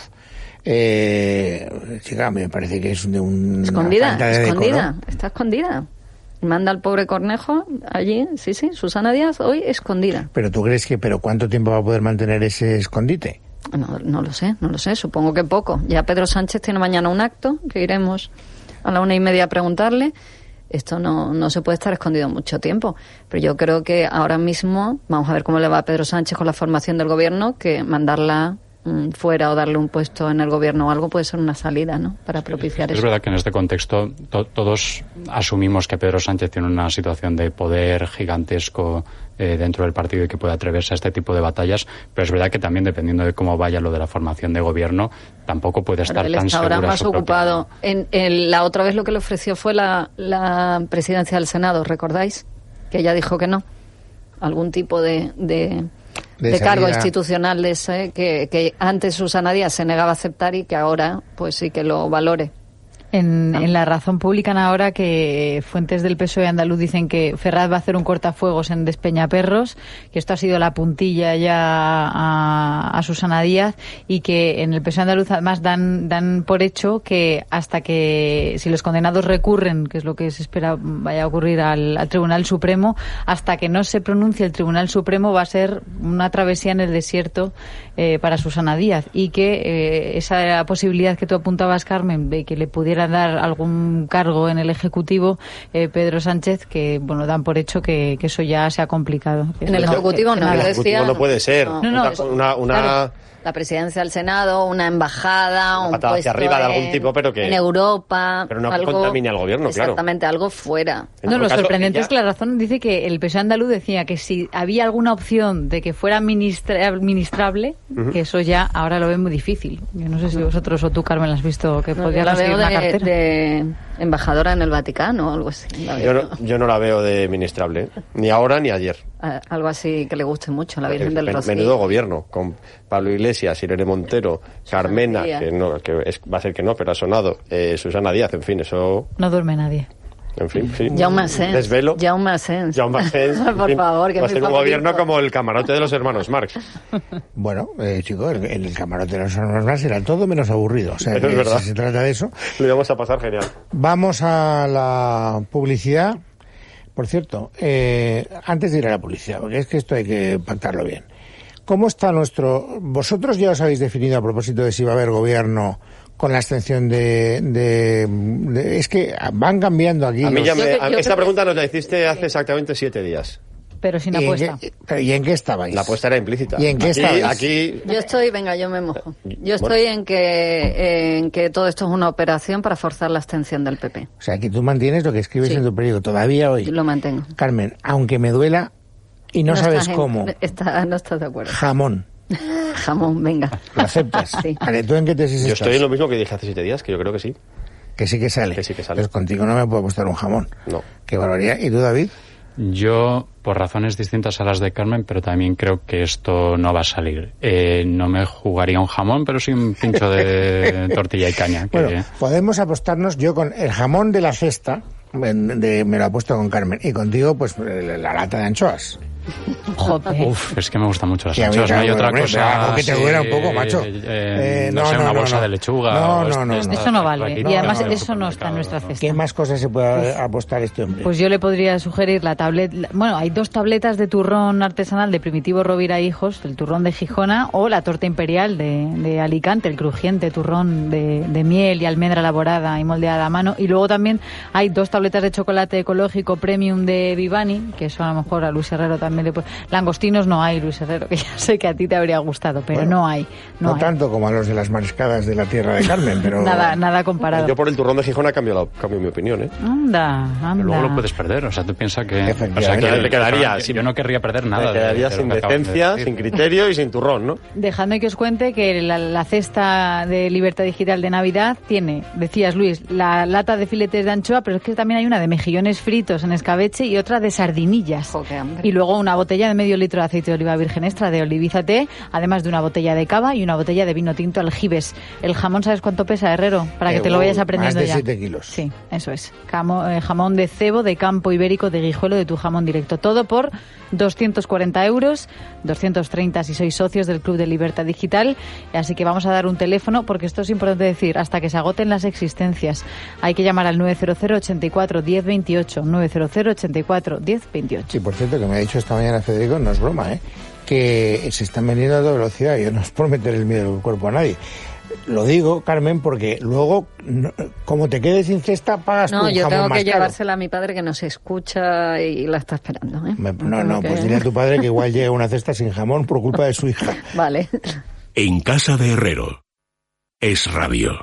Eh, chica, me parece que es de un, Escondida, una falta de escondida, decoro. está escondida. Manda al pobre Cornejo allí, sí, sí, Susana Díaz hoy escondida. Pero tú crees que, pero ¿cuánto tiempo va a poder mantener ese escondite? No, no lo sé, no lo sé, supongo que poco. Ya Pedro Sánchez tiene mañana un acto, que iremos a la una y media a preguntarle. Esto no, no se puede estar escondido mucho tiempo. Pero yo creo que ahora mismo, vamos a ver cómo le va a Pedro Sánchez con la formación del gobierno, que mandarla mm, fuera o darle un puesto en el gobierno o algo puede ser una salida, ¿no? Para propiciar Es eso. verdad que en este contexto to- todos asumimos que Pedro Sánchez tiene una situación de poder gigantesco eh, dentro del partido y que puede atreverse a este tipo de batallas, pero es verdad que también dependiendo de cómo vaya lo de la formación de gobierno, tampoco puede estar Pero él tan está seguro ahora a más su propia ocupado. mano. En, en la otra vez lo que le ofreció fue la, la presidencia del Senado, ¿recordáis? Que ella dijo que no. Algún tipo de, de, De de cargo salida. institucional de ese que, que antes Susana Díaz se negaba a aceptar y que ahora pues sí que lo valore. En, en La Razón publican ahora que fuentes del P S O E andaluz dicen que Ferraz va a hacer un cortafuegos en Despeñaperros, que esto ha sido la puntilla ya a, a Susana Díaz, y que en el P S O E andaluz además dan, dan por hecho que hasta que, si los condenados recurren, que es lo que se espera vaya a ocurrir al, al Tribunal Supremo, hasta que no se pronuncie el Tribunal Supremo va a ser una travesía en el desierto eh, para Susana Díaz, y que eh, esa posibilidad que tú apuntabas, Carmen, de que le pudiera dar algún cargo en el Ejecutivo, eh, Pedro Sánchez, que bueno, dan por hecho que, que eso ya se ha complicado. En el Ejecutivo no, en el yo Ejecutivo decía, no puede ser. no, no, una, eso, una, una claro. La presidencia del Senado, una embajada, Una un patada hacia puesto arriba de algún en, tipo, pero que- en Europa, pero no que algo, contamine al gobierno, claro. exactamente, algo fuera. En No, todo lo caso, sorprendente ella- es que La Razón dice que el P S O E andaluz decía que si había alguna opción de que fuera ministra- ministrable, Ujú. que eso ya ahora lo ven muy difícil. Yo no sé si vosotros o tú, Carmen, has visto que No, podría yo la conseguir veo una de, cartera. de embajadora en el Vaticano o algo así. la Yo veo. no, yo no la veo de ministrable, ¿eh? Ni ahora ni ayer. A- Algo así que le guste mucho, la Virgen del Men- Rocío. Menudo gobierno, con Pablo Iglesias, Irene Montero, Carmena, Díaz. que, no, que es- va a ser que no, pero ha sonado, eh, Susana Díaz, en fin, eso... No duerme nadie. En fin, sí. Jaume Asens. Desvelo. Jaume Asens. Jaume Asens, en Por fin, favor, que va a es ser mi un favorito. gobierno como el camarote de los hermanos Marx. Bueno, eh, chicos, el, el camarote de los hermanos era todo menos aburrido. O sea, Eso es que verdad. si se trata de eso. Lo íbamos a pasar genial. Vamos a la publicidad. Por cierto, eh, antes de ir a la publicidad, porque es que esto hay que pactarlo bien. ¿Cómo está nuestro... Vosotros ya os habéis definido a propósito de si va a haber gobierno con la abstención de... de- de- es que van cambiando aquí. A mí los- ya me- Yo creo- a- yo esta creo pregunta que- nos la hiciste hace exactamente siete días. Pero sin ¿Y en, apuesta. qué, pero ¿y en qué estabais? La apuesta era implícita. ¿Y en qué aquí, estabais? aquí Yo estoy, venga, yo me mojo. Yo Bueno. estoy en que en que todo esto es una operación para forzar la abstención del P P. O sea, que tú mantienes lo que escribes Sí. en tu periódico todavía hoy. Yo lo mantengo. Carmen, aunque me duela y no, sabes estás en- cómo, está- no estás de acuerdo. jamón, Jamón, venga. ¿lo aceptas? Sí. Vale, ¿tú en qué tesis yo estás? estoy en lo mismo que dije hace siete días, que yo creo que sí. Que sí que sale. Que sí que sale. Pues contigo no me puedo apostar un jamón. No. Qué barbaridad. ¿Y tú, David? Yo, por razones distintas a las de Carmen, pero también creo que esto no va a salir. Eh, no me jugaría un jamón, pero sí un pincho de tortilla y caña. Que... Bueno, podemos apostarnos yo con el jamón de la cesta, en- de- me lo apuesto con Carmen, y contigo, pues, la, la lata de anchoas. Jope. Uf, es que me gustan mucho las Que a mí, anchoas. No hay claro, otra hombre, cosa. pero algo que te así, duela un poco, macho. eh, Eh, no, no, sé, no, una no, bolsa no. de lechuga. No, o no, este- no, este- no. Eso no vale. aquí Y además no, no, eso no está en nuestra cesta. ¿Qué más cosas se puede apostar este hombre? Pues yo le podría sugerir la tableta. Bueno, hay dos tabletas de turrón artesanal de Primitivo Rovira Hijos, el turrón de Gijona, o la torta imperial de, de Alicante, el crujiente turrón de, de miel y almendra elaborada y moldeada a mano. Y luego también hay dos tabletas de chocolate ecológico premium de Vivani, que eso a lo mejor a Luis Herrero también le puede. Langostinos no hay, Luis Herrero, que ya sé que a ti te habría gustado, pero Bueno, no hay. No, no hay. tanto como a los de las mariscadas de la tierra de Carmen, pero... Nada, nada comparado. Yo por el turrón de Gijona cambio, la, cambio mi opinión, ¿eh? Anda, anda. Pero luego lo puedes perder, o sea, tú piensas que... Efectivamente. O sea, que Te quedaría yo, sin- yo no querría perder nada. Me de- quedaría de lo sin que acabas de decencia, decir. sin criterio y sin turrón, ¿no? Dejadme que os cuente que la, la cesta de Libertad Digital de Navidad tiene, decías Luis, la lata de filetes de anchoa, pero es que también hay una de mejillones fritos en escabeche y otra de sardinillas. Jo, qué hambre. Y luego una botella de medio litro de aceite de oliva virgen extra de Olivízate, además de una botella de cava y una botella de vino tinto Aljibes. El jamón, ¿sabes cuánto pesa, Herrero? Para que Eh, te lo vayas uh, aprendiendo más de ya. siete kilos. Sí, eso es. Camo- eh, jamón de cebo, de campo ibérico, de Guijuelo, de tu jamón directo. Todo por doscientos cuarenta euros, doscientos treinta si sois socios del Club de Libertad Digital. Así que vamos a dar un teléfono, porque esto es importante decir, hasta que se agoten las existencias. Hay que llamar al nueve cero cero, ochenta y cuatro, diez veintiocho, nueve cero cero, ochenta y cuatro, diez veintiocho. Sí, por cierto, que me ha dicho esta mañana Federico, no es broma, ¿eh? Que se están vendiendo a toda velocidad. Yo no es por meter el miedo del cuerpo a nadie. Lo digo, Carmen, porque luego, no- como te quedes sin cesta, pagas No, tu yo jamón tengo más que caro. llevársela a mi padre que nos escucha y la está esperando. ¿eh? Me- no, Tengo no, que- pues dile a tu padre que igual llega una cesta sin jamón por culpa de su hija. Vale. En casa de Herrero. Es radio.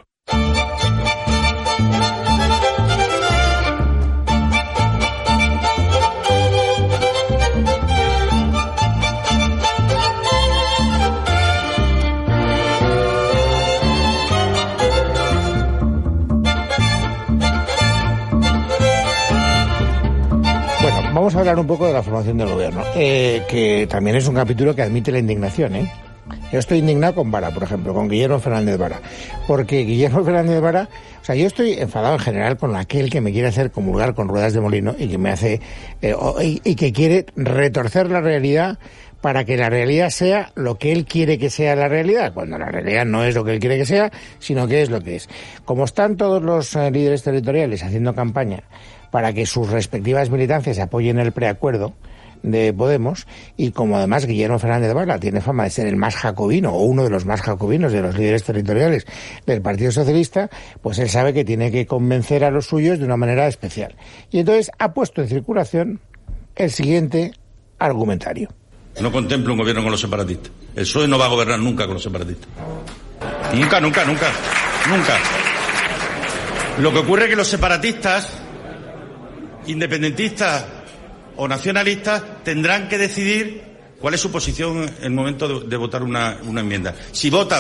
Bueno, vamos a hablar un poco de la formación del gobierno, eh, que también es un capítulo que admite la indignación, ¿eh? Yo estoy indignado con Vara, por ejemplo, con Guillermo Fernández Vara. Porque Guillermo Fernández Vara, o sea, yo estoy enfadado en general con aquel que me quiere hacer comulgar con ruedas de molino y que me hace, eh, y, y que quiere retorcer la realidad para que la realidad sea lo que él quiere que sea la realidad, cuando la realidad no es lo que él quiere que sea, sino que es lo que es. Como están todos los eh, líderes territoriales haciendo campaña para que sus respectivas militancias apoyen el preacuerdo de Podemos, y como además Guillermo Fernández Vara tiene fama de ser el más jacobino o uno de los más jacobinos de los líderes territoriales del Partido Socialista, pues él sabe que tiene que convencer a los suyos de una manera especial. Y entonces ha puesto en circulación el siguiente argumentario. No contemplo un gobierno con los separatistas. El P S O E no va a gobernar nunca con los separatistas. Nunca, nunca, nunca, nunca. Lo que ocurre es que los separatistas, independentistas o nacionalistas, tendrán que decidir cuál es su posición en el momento de, de votar una, una enmienda. Si votan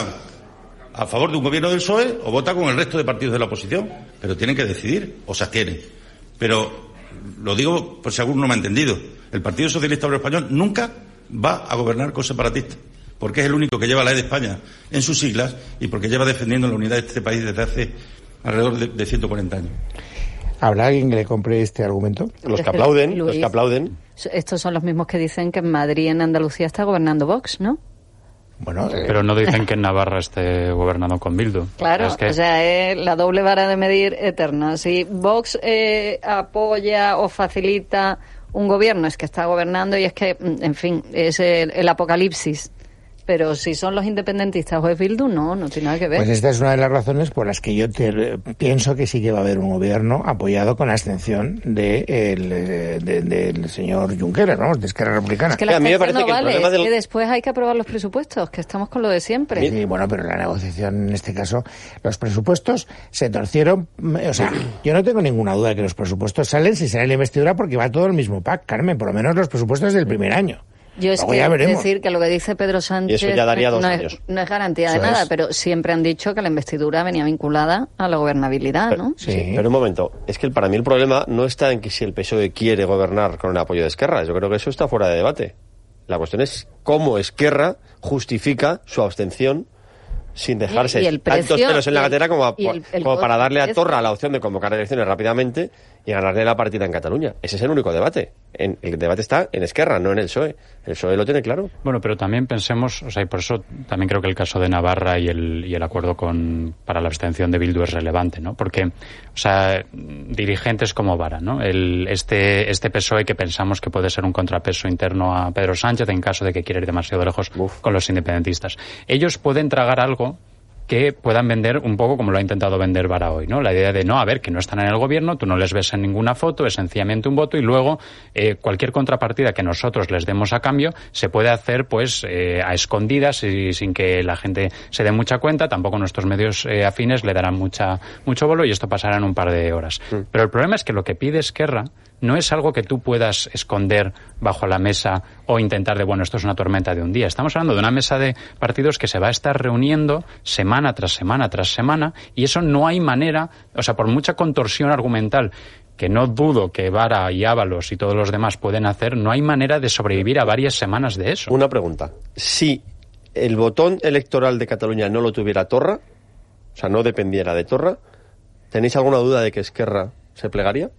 a favor de un gobierno del P S O E o votan con el resto de partidos de la oposición. Pero tienen que decidir o se abstienen. Pero lo digo por si alguno no me ha entendido. El Partido Socialista Obrero Español nunca va a gobernar con separatistas, porque es el único que lleva la E de España en sus siglas y porque lleva defendiendo la unidad de este país desde hace alrededor de, de ciento cuarenta años. ¿Habrá alguien que le compre este argumento? Los que aplauden, Luis, los que aplauden. Estos son los mismos que dicen que en Madrid y en Andalucía está gobernando Vox, ¿no? Bueno, eh... pero no dicen que en Navarra esté gobernando con Bildu. Claro, es que... o sea, es la doble vara de medir eterna. Si Vox eh, apoya o facilita un gobierno, es que está gobernando y es que, en fin, es el, el apocalipsis. Pero si son los independentistas o es Bildu, no, no tiene nada que ver. Pues esta es una de las razones por las que yo te, pienso que sí que va a haber un gobierno apoyado con la abstención de el, de, del señor Junqueras, vamos, de Esquerra Republicana. Es que la a mí me parece no que vale, el problema es del... que después hay que aprobar los presupuestos, que estamos con lo de siempre. Sí, bueno, pero la negociación en este caso, los presupuestos se torcieron, o sea, yo no tengo ninguna duda de que los presupuestos salen si sale la investidura porque va todo el mismo pack, Carmen, por lo menos los presupuestos del primer año. Yo es Luego que decir que lo que dice Pedro Sánchez ya daría dos no, años. Es, no es garantía Eso de nada, es. pero siempre han dicho que la investidura venía vinculada a la gobernabilidad, pero, ¿no? Sí. sí, pero un momento, es que para mí el problema no está en que si el P S O E quiere gobernar con el apoyo de Esquerra, yo creo que eso está fuera de debate. La cuestión es cómo Esquerra justifica su abstención sin dejarse Y el precio, tantos pelos en la y el- gatera como, a- y el- el como para darle a precio. Torra la opción de convocar elecciones rápidamente y ganarle la partida en Cataluña. Ese es el único debate. En, el debate está en Esquerra, no en el P S O E. El P S O E lo tiene claro. Bueno, pero también pensemos, o sea, y por eso también creo que el caso de Navarra y el, y el acuerdo con para la abstención de Bildu es relevante, ¿no? Porque, o sea, dirigentes como Vara, ¿no? El, este, este P S O E que pensamos que puede ser un contrapeso interno a Pedro Sánchez en caso de que quiera ir demasiado lejos Uf. con los independentistas. Ellos pueden tragar algo que puedan vender un poco como lo ha intentado vender Vara hoy, ¿no? La idea de, no, a ver, que no están en el gobierno, tú no les ves en ninguna foto, es sencillamente un voto y luego eh, cualquier contrapartida que nosotros les demos a cambio se puede hacer, pues, eh, a escondidas y sin que la gente se dé mucha cuenta, tampoco nuestros medios eh, afines le darán mucha mucho bolo y esto pasará en un par de horas. Mm. Pero el problema es que lo que pide Esquerra no es algo que tú puedas esconder bajo la mesa o intentar de, bueno, esto es una tormenta de un día. Estamos hablando de una mesa de partidos que se va a estar reuniendo semana tras semana tras semana y eso no hay manera, o sea, por mucha contorsión argumental que no dudo que Vara y Ábalos y todos los demás pueden hacer, no hay manera de sobrevivir a varias semanas de eso. Una pregunta. Si el botón electoral de Cataluña no lo tuviera Torra, o sea, no dependiera de Torra, ¿tenéis alguna duda de que Esquerra se plegaría?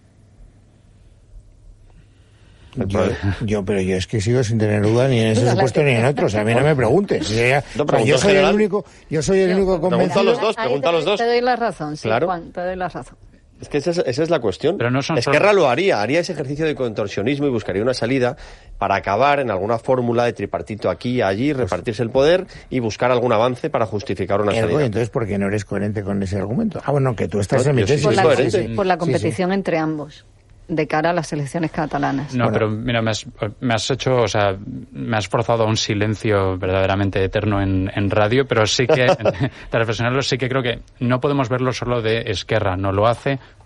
Yo, yo, pero yo es que sigo sin tener duda ni en ese supuesto ni en otros. A mí no me preguntes. O sea, No, o sea, yo soy general. el único, yo soy el único Pregunta a convencido. los dos, Ahí pregunta a te- los dos. Te doy la razón, sí, Claro. Juan, te doy la razón. Es que esa es, esa es la cuestión. Pero no son Esquerra solo- lo haría, haría ese ejercicio de contorsionismo y buscaría una salida para acabar en alguna fórmula de tripartito aquí y allí, repartirse el poder y buscar algún avance para justificar una Ergo, salida. entonces, ¿por qué no eres coherente con ese argumento? Ah, bueno, que tú estás No, en mi yo sí tesis. Por soy la, coherente. por la Sí, sí. competición entre ambos, de cara a las elecciones catalanas. No, Bueno. pero mira, me has, me has hecho, o sea, me has forzado a un silencio verdaderamente eterno en, en radio, pero sí que, de reflexionarlo, sí que creo que no podemos verlo solo de Esquerra, no lo hace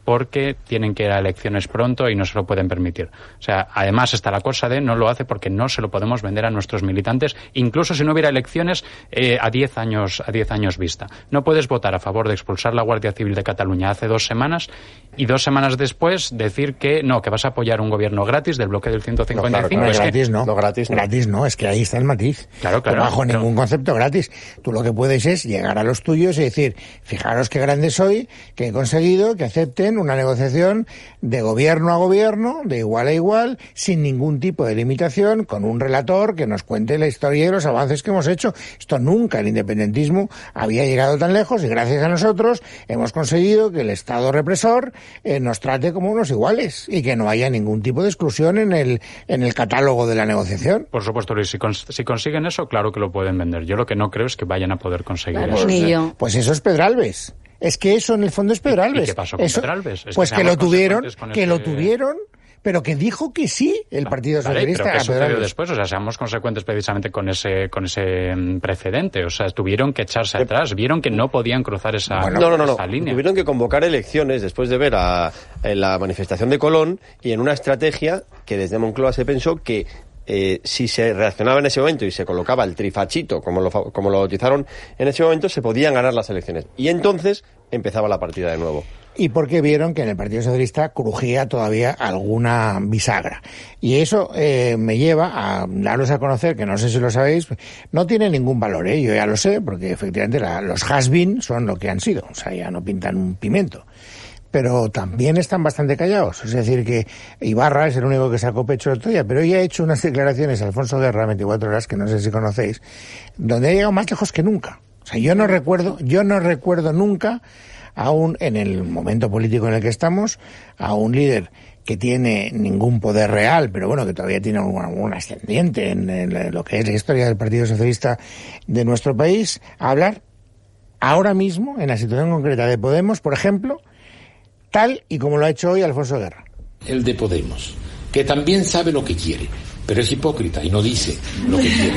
porque tienen que ir a elecciones pronto y no se lo pueden permitir. O sea, además está la cosa de no lo hace porque no se lo podemos vender a nuestros militantes, incluso si no hubiera elecciones eh, a diez años, a diez años vista. No puedes votar a favor de expulsar la Guardia Civil de Cataluña hace dos semanas y dos semanas después decir que no, que vas a apoyar un gobierno gratis del bloque del ciento cincuenta y cinco. No, claro, es no, gratis que, no. no, gratis no. Gratis no, es que ahí está el matiz. Claro, claro. Bajo pero... ningún concepto gratis. Tú lo que puedes es llegar a los tuyos y decir, fijaros qué grande soy, que he conseguido que acepten una negociación de gobierno a gobierno, de igual a igual, sin ningún tipo de limitación, con un relator que nos cuente la historia y los avances que hemos hecho. Esto nunca, el independentismo había llegado tan lejos y gracias a nosotros hemos conseguido que el Estado represor eh, nos trate como unos iguales y que no haya ningún tipo de exclusión en el en el catálogo de la negociación. Por supuesto, Luis, si, cons si consiguen eso, claro que lo pueden vender. Yo lo que no creo es que vayan a poder conseguir claro, eso. Ni yo. Pues eso es Pedralbes. Es que eso en el fondo es Pedralbes. ¿Y qué pasó con eso, Pedralbes? Es pues que, que lo tuvieron, que este... lo tuvieron, pero que dijo que sí el Partido vale, Socialista. Pero ¿qué sucedió Pedralbes. después? O sea, seamos consecuentes precisamente con ese con ese precedente. O sea, tuvieron que echarse atrás. Vieron que no podían cruzar esa, bueno, no, no, no, esa no. línea. Tuvieron que convocar elecciones después de ver a, a la manifestación de Colón y en una estrategia que desde Moncloa se pensó que Eh, si se reaccionaba en ese momento y se colocaba el trifachito, como lo, como lo bautizaron en ese momento, se podían ganar las elecciones. Y entonces empezaba la partida de nuevo. Y porque vieron que en el Partido Socialista crujía todavía alguna bisagra. Y eso eh, me lleva a daros a conocer, que no sé si lo sabéis, no tiene ningún valor, ¿eh? Yo ya lo sé, porque efectivamente la, los has-been son lo que han sido, o sea, ya no pintan un pimiento. Pero también están bastante callados. Es decir, que Ibarra es el único que sacó pecho el otro día, pero hoy ha hecho unas declaraciones Alfonso Guerra, veinticuatro horas, que no sé si conocéis, donde ha llegado más lejos que nunca. O sea, yo no recuerdo, yo no recuerdo nunca, aún en el momento político en el que estamos, a un líder que tiene ningún poder real, pero bueno, que todavía tiene un, un ascendiente en, en lo que es la historia del Partido Socialista de nuestro país, a hablar ahora mismo, en la situación concreta de Podemos, por ejemplo, tal y como lo ha hecho hoy Alfonso Guerra. El de Podemos, que también sabe lo que quiere, pero es hipócrita y no dice lo que quiere.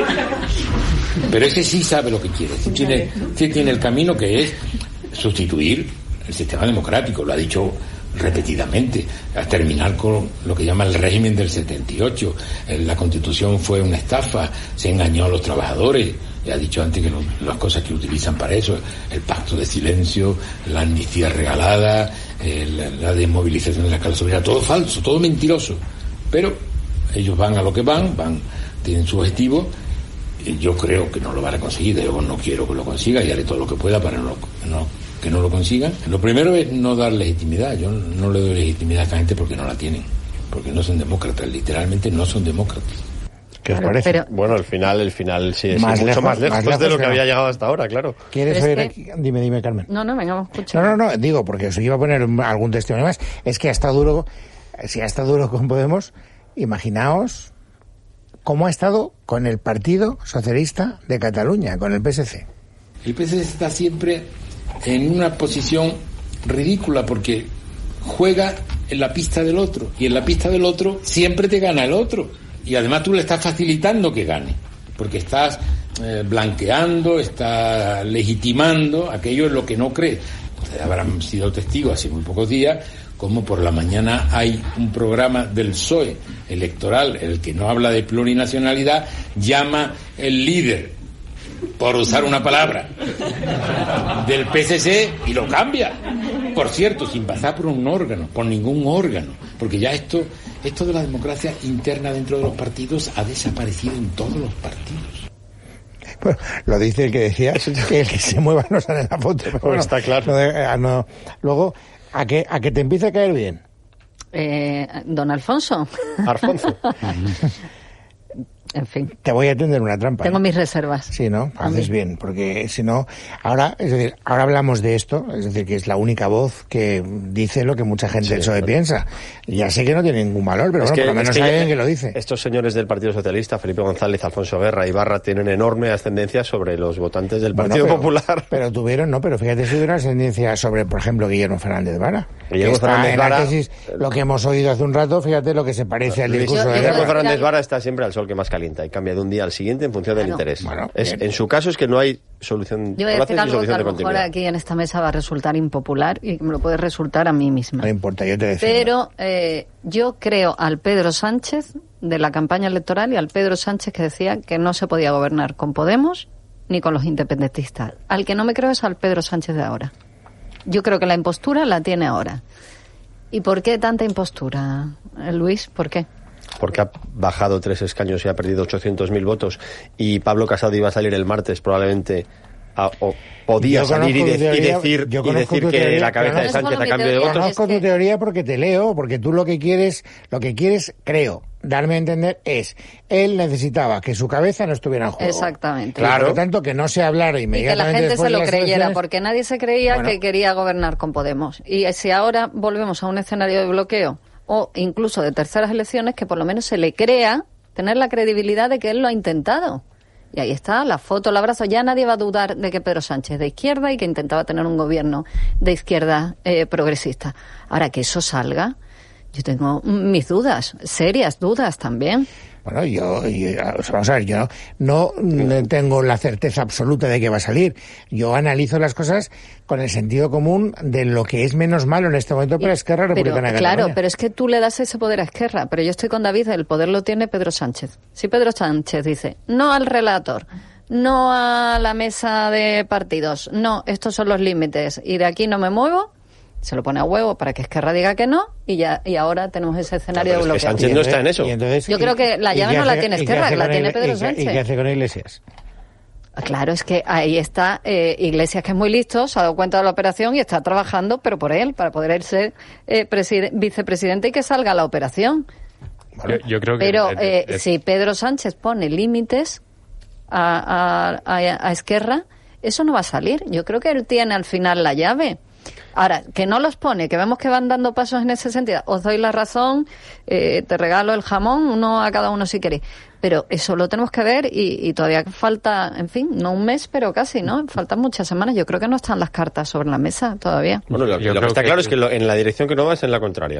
Pero ese sí sabe lo que quiere. Sí tiene, sí tiene el camino que es sustituir el sistema democrático, lo ha dicho repetidamente, a terminar con lo que llama el régimen del setenta y ocho. La Constitución fue una estafa, se engañó a los trabajadores. Ya ha dicho antes que lo, las cosas que utilizan para eso, el pacto de silencio, la amnistía regalada, eh, la, la desmovilización de la clase obrera, todo falso, todo mentiroso. Pero ellos van a lo que van, van, tienen su objetivo. Y yo creo que no lo van a conseguir, yo no quiero que lo consiga y haré todo lo que pueda para no, no, que no lo consigan. Lo primero es no dar legitimidad. Yo no le doy legitimidad a esta gente porque no la tienen, porque no son demócratas, literalmente no son demócratas. ¿Qué os Claro, parece? pero- Bueno, al final, el final sí es Más mucho lejos, más lejos, más lejos de lo que que- había llegado hasta ahora, claro. ¿Quieres Pero es oír que- aquí? Dime, dime, Carmen. No, no, venga, vamos a escuchar. No, no, no, digo, porque os iba a poner algún testimonio más. Es que ha estado duro, si ha estado duro con Podemos, imaginaos cómo ha estado con el Partido Socialista de Cataluña, con el P S C. El P S C está siempre en una posición ridícula porque juega en la pista del otro y en la pista del otro siempre te gana el otro y además tú le estás facilitando que gane porque estás eh, blanqueando, estás legitimando aquello en lo que no crees. Ustedes habrán sido testigos hace muy pocos días como por la mañana hay un programa del P S O E electoral el que no habla de plurinacionalidad, llama el líder, por usar una palabra, del P S C y lo cambia. Por cierto, sin pasar por un órgano, por ningún órgano, porque ya esto, esto de la democracia interna dentro de los partidos ha desaparecido en todos los partidos. Bueno, lo dice el que decía que el que se mueva no sale en la foto. Pero bueno, está claro. no de- ah, no. Luego, a que, a que te empiece a caer bien. Eh, don Alfonso. Alfonso. En fin, Te voy a tender una trampa. tengo ¿eh? mis reservas. Sí, ¿no? A Haces mí. bien, porque si no, ahora, es decir, ahora hablamos de esto, es decir, que es la única voz que dice lo que mucha gente del P S O E piensa. Ya sé que no tiene ningún valor, pero Es bueno, que- por lo es menos que hay ya- alguien que lo dice. Estos señores del Partido Socialista, Felipe González, Alfonso Guerra y Ibarra, tienen enorme ascendencia sobre los votantes del Bueno, Partido pero- Popular. Pero tuvieron, no, pero fíjate si hubiera ascendencia sobre, por ejemplo, Guillermo Fernández Vara. Guillermo que está Fernández en la Vara- tesis, lo que hemos oído hace un rato, fíjate lo que se parece al Luis, discurso de Guillermo Guerra. Fernández Vara está siempre al sol que más caliente. calienta y cambia de un día al siguiente en función Claro. del interés. Bueno, es, bien. en su caso es que no hay solución, Yo voy a decir ni algo que solución a de lo mejor continuidad. aquí en esta mesa va a resultar impopular y que me lo puede resultar a mí misma. No importa, yo te defiendo. Pero eh, yo creo al Pedro Sánchez de la campaña electoral y al Pedro Sánchez que decía que no se podía gobernar con Podemos ni con los independentistas. Al que no me creo es al Pedro Sánchez de ahora. Yo creo que la impostura la tiene ahora. ¿Y por qué tanta impostura, eh, Luis? ¿Por qué? Porque ha bajado tres escaños y ha perdido ochocientos mil votos, y Pablo Casado iba a salir el martes probablemente a, o podía Yo salir y, conozco de- tu y teoría, decir, yo y conozco decir tu que teoría, la cabeza pero de no solo Sánchez a mi cambio de teoría, votos. Conozco es que- tu teoría porque te leo, porque tú lo que quieres, lo que quieres, creo, darme a entender es, él necesitaba que su cabeza no estuviera en juego. Exactamente. Y por Claro. lo tanto, que no se hablara Y que inmediatamente la gente después se lo de las creyera, elecciones. porque nadie se creía Bueno. que quería gobernar con Podemos. Y si ahora volvemos a un escenario de bloqueo o incluso de terceras elecciones, que por lo menos se le crea tener la credibilidad de que él lo ha intentado. Y ahí está, la foto, el abrazo. Ya nadie va a dudar de que Pedro Sánchez es de izquierda y que intentaba tener un gobierno de izquierda eh, progresista. Ahora, que eso salga, yo tengo mis dudas, serias dudas también. Bueno, yo, yo, vamos a ver, yo no mm, tengo la certeza absoluta de que va a salir. Yo analizo las cosas con el sentido común de lo que es menos malo en este momento para Esquerra Pero, Republicana de claro, Cataluña. pero es que tú le das ese poder a Esquerra, pero yo estoy con David, el poder lo tiene Pedro Sánchez. Si Pedro Sánchez dice no al relator, no a la mesa de partidos, no, estos son los límites y de aquí no me muevo, se lo pone a huevo para que Esquerra diga que no y ya y ahora tenemos ese escenario Claro, de pero es que bloqueo. Sánchez no está en eso. Y entonces- Yo creo que la y llave qué no la hace- tiene y qué Esquerra, hace la con tiene el- Pedro y qué- Sánchez. ¿Y qué hace con Iglesias? Claro, es que ahí está eh, Iglesias, que es muy listo, se ha dado cuenta de la operación y está trabajando, pero por él, para poder ser eh, preside- vicepresidente y que salga la operación. Yo, yo creo que... Pero eh, eh, eh, si Pedro Sánchez pone límites a, a, a, a Esquerra, eso no va a salir. Yo creo que él tiene al final la llave. Ahora, que no los pone, que vemos que van dando pasos en ese sentido. Os doy la razón, eh, te regalo el jamón, uno a cada uno si queréis. Pero eso lo tenemos que ver y, y todavía falta, en fin, no un mes, pero casi, ¿no? Faltan muchas semanas. Yo creo que no están las cartas sobre la mesa todavía. Bueno, lo, Yo lo que creo está que- claro es que lo- en la dirección que no va es en la contraria.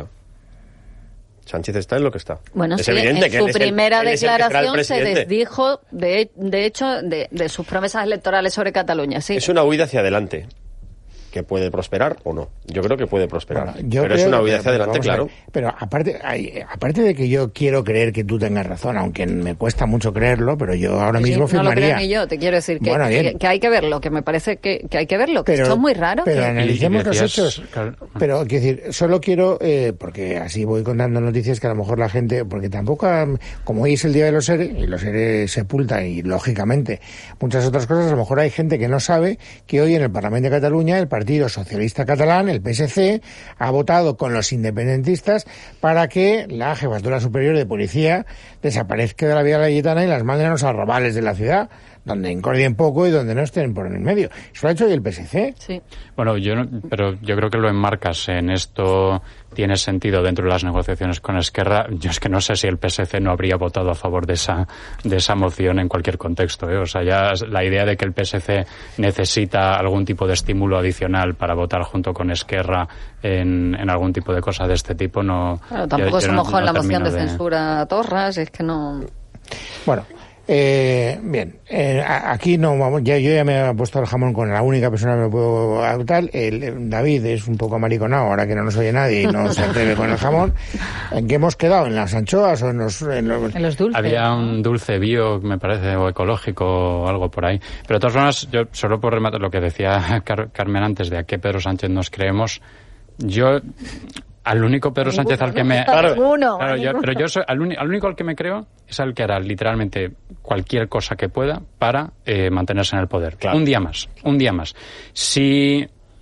Sánchez está en lo que está. Bueno, es sí, evidente en que su él es el- primera él es el que será el declaración se presidente. desdijo, de, de hecho, de, de sus promesas electorales sobre Cataluña, sí. Es una huida hacia adelante, que puede prosperar o no. Yo creo que puede prosperar. Bueno, yo pero es creo una que- huida hacia pero adelante, vamos a ver, claro. Pero aparte, hay- aparte de que yo quiero creer que tú tengas razón, aunque me cuesta mucho creerlo, pero yo ahora Sí, mismo no lo firmaría. creo ni yo, te quiero decir que, Bueno, bien. que, que hay que verlo, que me parece que, que hay que verlo, que Pero- esto es muy raro. Pero que- analicemos Y- y los decías, hechos. claro. Pero, quiero decir, solo quiero, eh, porque así voy contando noticias que a lo mejor la gente, porque tampoco, am, como hoy es el Día de los Seres, y los Seres sepultan, y lógicamente muchas otras cosas, a lo mejor hay gente que no sabe que hoy en el Parlamento de Cataluña el Partido Socialista Catalán, el P S C, ha votado con los independentistas para que la Jefatura Superior de Policía desaparezca de la Vía Layetana y las manden a los arrabales de la ciudad, donde encordien poco y donde no estén por en el medio. Eso lo ha hecho hoy el P S C. Sí. Bueno, yo no- pero yo creo que lo enmarcas en esto, tiene sentido dentro de las negociaciones con Esquerra. Yo es que no sé si el P S C no habría votado a favor de esa de esa moción en cualquier contexto, ¿eh? O sea, ya la idea de que el P S C necesita algún tipo de estímulo adicional para votar junto con Esquerra en, en algún tipo de cosa de este tipo no. Claro, tampoco yo- yo se no- mojó en no la moción de, termino censura a Torras, es que no... Bueno, eh, bien, eh, a- aquí no vamos, ya yo ya me he puesto el jamón con la única persona que me puedo tal. El, el David es un poco mariconado, ahora que no nos oye nadie y no se atreve con el jamón. ¿En qué hemos quedado? ¿En las anchoas o en los...? En los... En los dulces. Había un dulce bio, me parece, o ecológico o algo por ahí. Pero de todas formas, yo solo por rematar lo que decía Car- Carmen antes de a qué Pedro Sánchez nos creemos, yo al único Pedro Sánchez al que me... Claro, ninguno, Claro, yo- ninguno. pero yo soy al, uni- al único al que me creo es al que hará literalmente cualquier cosa que pueda para eh, mantenerse en el poder. Claro. Un día más, un día más. Si...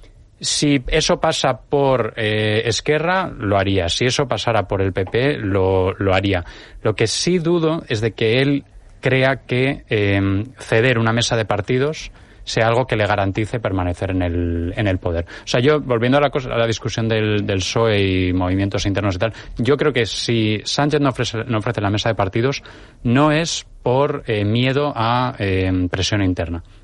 Si eso pasa por eh, Esquerra, lo haría. Si eso pasara por el P P, lo, lo haría. Lo que sí dudo es de que él crea que eh, ceder una mesa de partidos sea algo que le garantice permanecer en el, en el poder. O sea, yo, volviendo a la, cosa, a la discusión del, del P S O E y movimientos internos y tal, yo creo que si Sánchez no ofrece, no ofrece la mesa de partidos, no es por eh, miedo a eh, presión interna.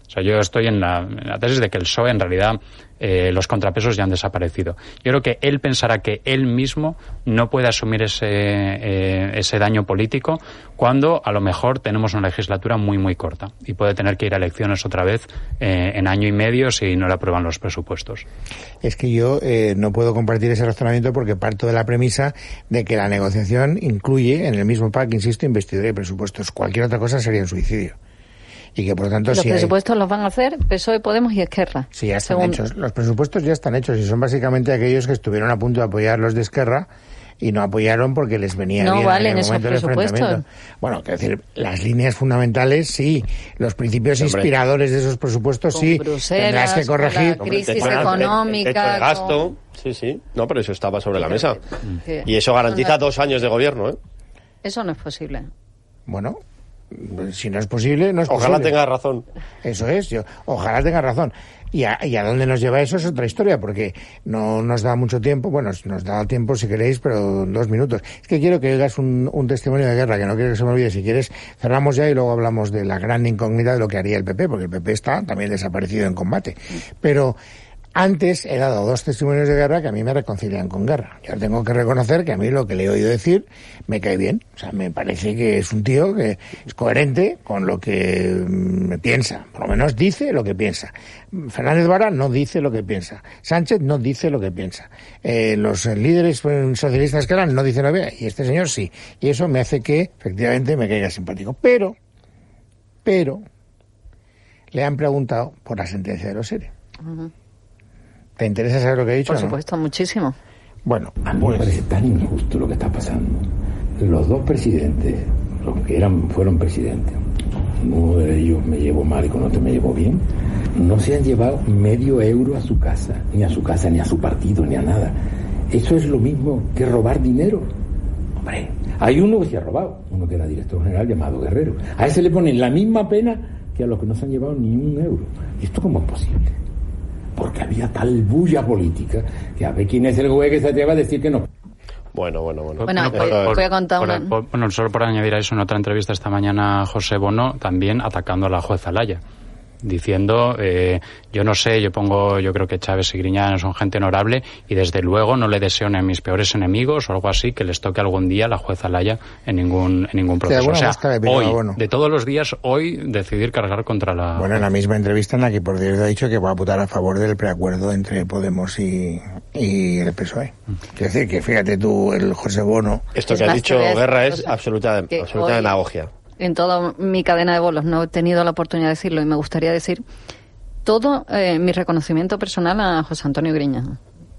O sea, yo estoy en la, en la tesis de que el P S O E, en realidad, eh, los contrapesos ya han desaparecido. Yo creo que él pensará que él mismo no puede asumir ese, eh, ese daño político cuando, a lo mejor, tenemos una legislatura muy, muy corta y puede tener que ir a elecciones otra vez eh, en año y medio si no le aprueban los presupuestos. Es que yo eh, no puedo compartir ese razonamiento porque parto de la premisa de que la negociación incluye en el mismo pack, insisto, investidura y presupuestos. Cualquier otra cosa sería un suicidio. Y que por lo tanto los si presupuestos hay... los van a hacer P S O E, Podemos y Esquerra. Sí, ya están según... hechos. Los presupuestos ya están hechos y son básicamente aquellos que estuvieron a punto de apoyar los de Esquerra y no apoyaron porque les venía no bien valen en el esos momento del presupuestos. enfrentamiento. Bueno, quiero decir, las líneas fundamentales sí, los principios Hombre. inspiradores de esos presupuestos con sí, Bruselas, tendrás que corregir. Con la crisis Hombre, el techo, económica. el techo de gasto, con... sí, sí. No, pero eso estaba sobre la mesa. Sí. Y eso garantiza dos años de gobierno, ¿eh? Eso no es posible. Bueno, si no es posible, no es ojalá posible. tenga razón. Eso es, yo, ojalá tenga razón. Y a, y a dónde nos lleva eso es otra historia, porque no nos da mucho tiempo, bueno, nos da tiempo si queréis, pero dos minutos. Es que quiero que oigas un, un testimonio de guerra, que no quiero que se me olvide. Si quieres, cerramos ya y luego hablamos de la gran incógnita de lo que haría el P P, porque el P P está también desaparecido en combate. Pero antes he dado dos testimonios de guerra que a mí me reconcilian con guerra. Yo tengo que reconocer que a mí lo que le he oído decir me cae bien. O sea, me parece que es un tío que es coherente con lo que me piensa. Por lo menos dice lo que piensa. Fernández Vara no dice lo que piensa. Sánchez no dice lo que piensa. Eh, los líderes socialistas que eran no dicen lo que piensa. Y este señor sí. Y eso me hace que, efectivamente, me caiga simpático. Pero, pero, le han preguntado por la sentencia de los E R E. Uh-huh. ¿Te interesa saber lo que he dicho? Por supuesto, ¿no? Muchísimo. Bueno, a mí pues... me parece tan injusto lo que está pasando. Los dos presidentes, los que eran, fueron presidentes, uno de ellos me llevó mal y con otro me llevó bien, no se han llevado medio euro a su casa, ni a su casa, ni a su partido, ni a nada. Eso es lo mismo que robar dinero. Hombre, hay uno que se ha robado, uno que era director general llamado Guerrero. A ese le ponen la misma pena que a los que no se han llevado ni un euro. ¿Y esto cómo es posible? Porque había tal bulla política que a ver quién es el güey que se atreva a decir que no. Bueno, bueno, bueno. Bueno, voy, voy a contar una... Por, por, bueno, solo por añadir a eso, en otra entrevista esta mañana, José Bono también atacando a la jueza Laya, diciendo, eh, yo no sé, yo pongo, yo creo que Chávez y Griñán son gente honorable y desde luego no le deseo ni a mis peores enemigos o algo así que les toque algún día la jueza Laya en ningún en ningún proceso. Sí, o sea, de hoy, bueno. de todos los días, hoy decidir cargar contra la... Bueno, en la misma entrevista en la que por Dios ha dicho que va a votar a favor del preacuerdo entre Podemos y, y el P S O E. Mm. Quiero decir que fíjate tú, el José Bono... Esto que ha dicho Guerra es absoluta, absoluta demagogia. En toda mi cadena de bolos no he tenido la oportunidad de decirlo y me gustaría decir todo eh, mi reconocimiento personal a José Antonio Griñán.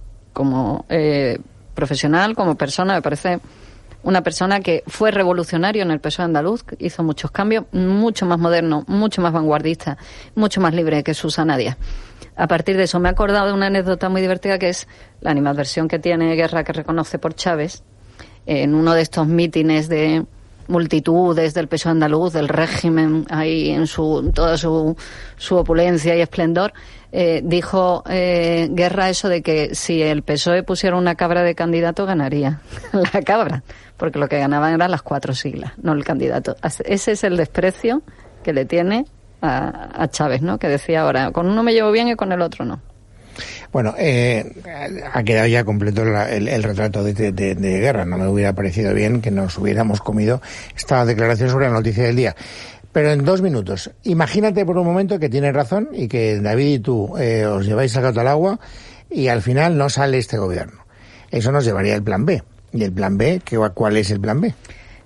Como eh, profesional, como persona, me parece una persona que fue revolucionario en el P S O E andaluz, hizo muchos cambios, mucho más moderno, mucho más vanguardista, mucho más libre que Susana Díaz. A partir de eso me he acordado de una anécdota muy divertida que es la animadversión que tiene Guerra, que reconoce por Chávez, en uno de estos mítines de multitudes del P S O E andaluz, del régimen, ahí en su toda su, su opulencia y esplendor, eh, dijo eh, Guerra eso de que si el P S O E pusiera una cabra de candidato, ganaría la cabra, porque lo que ganaban eran las cuatro siglas, no el candidato. Ese es el desprecio que le tiene a, a Chávez, ¿no? Que decía ahora, con uno me llevo bien y con el otro no. Bueno, eh, ha quedado ya completo la, el, el retrato de, de, de Guerra. No me hubiera parecido bien que nos hubiéramos comido esta declaración sobre la noticia del día. Pero en dos minutos, imagínate por un momento que tienes razón y que David y tú eh, os lleváis el gato al agua y al final no sale este gobierno. Eso nos llevaría al plan B. ¿Y el plan B? ¿qué, ¿Cuál es el plan B?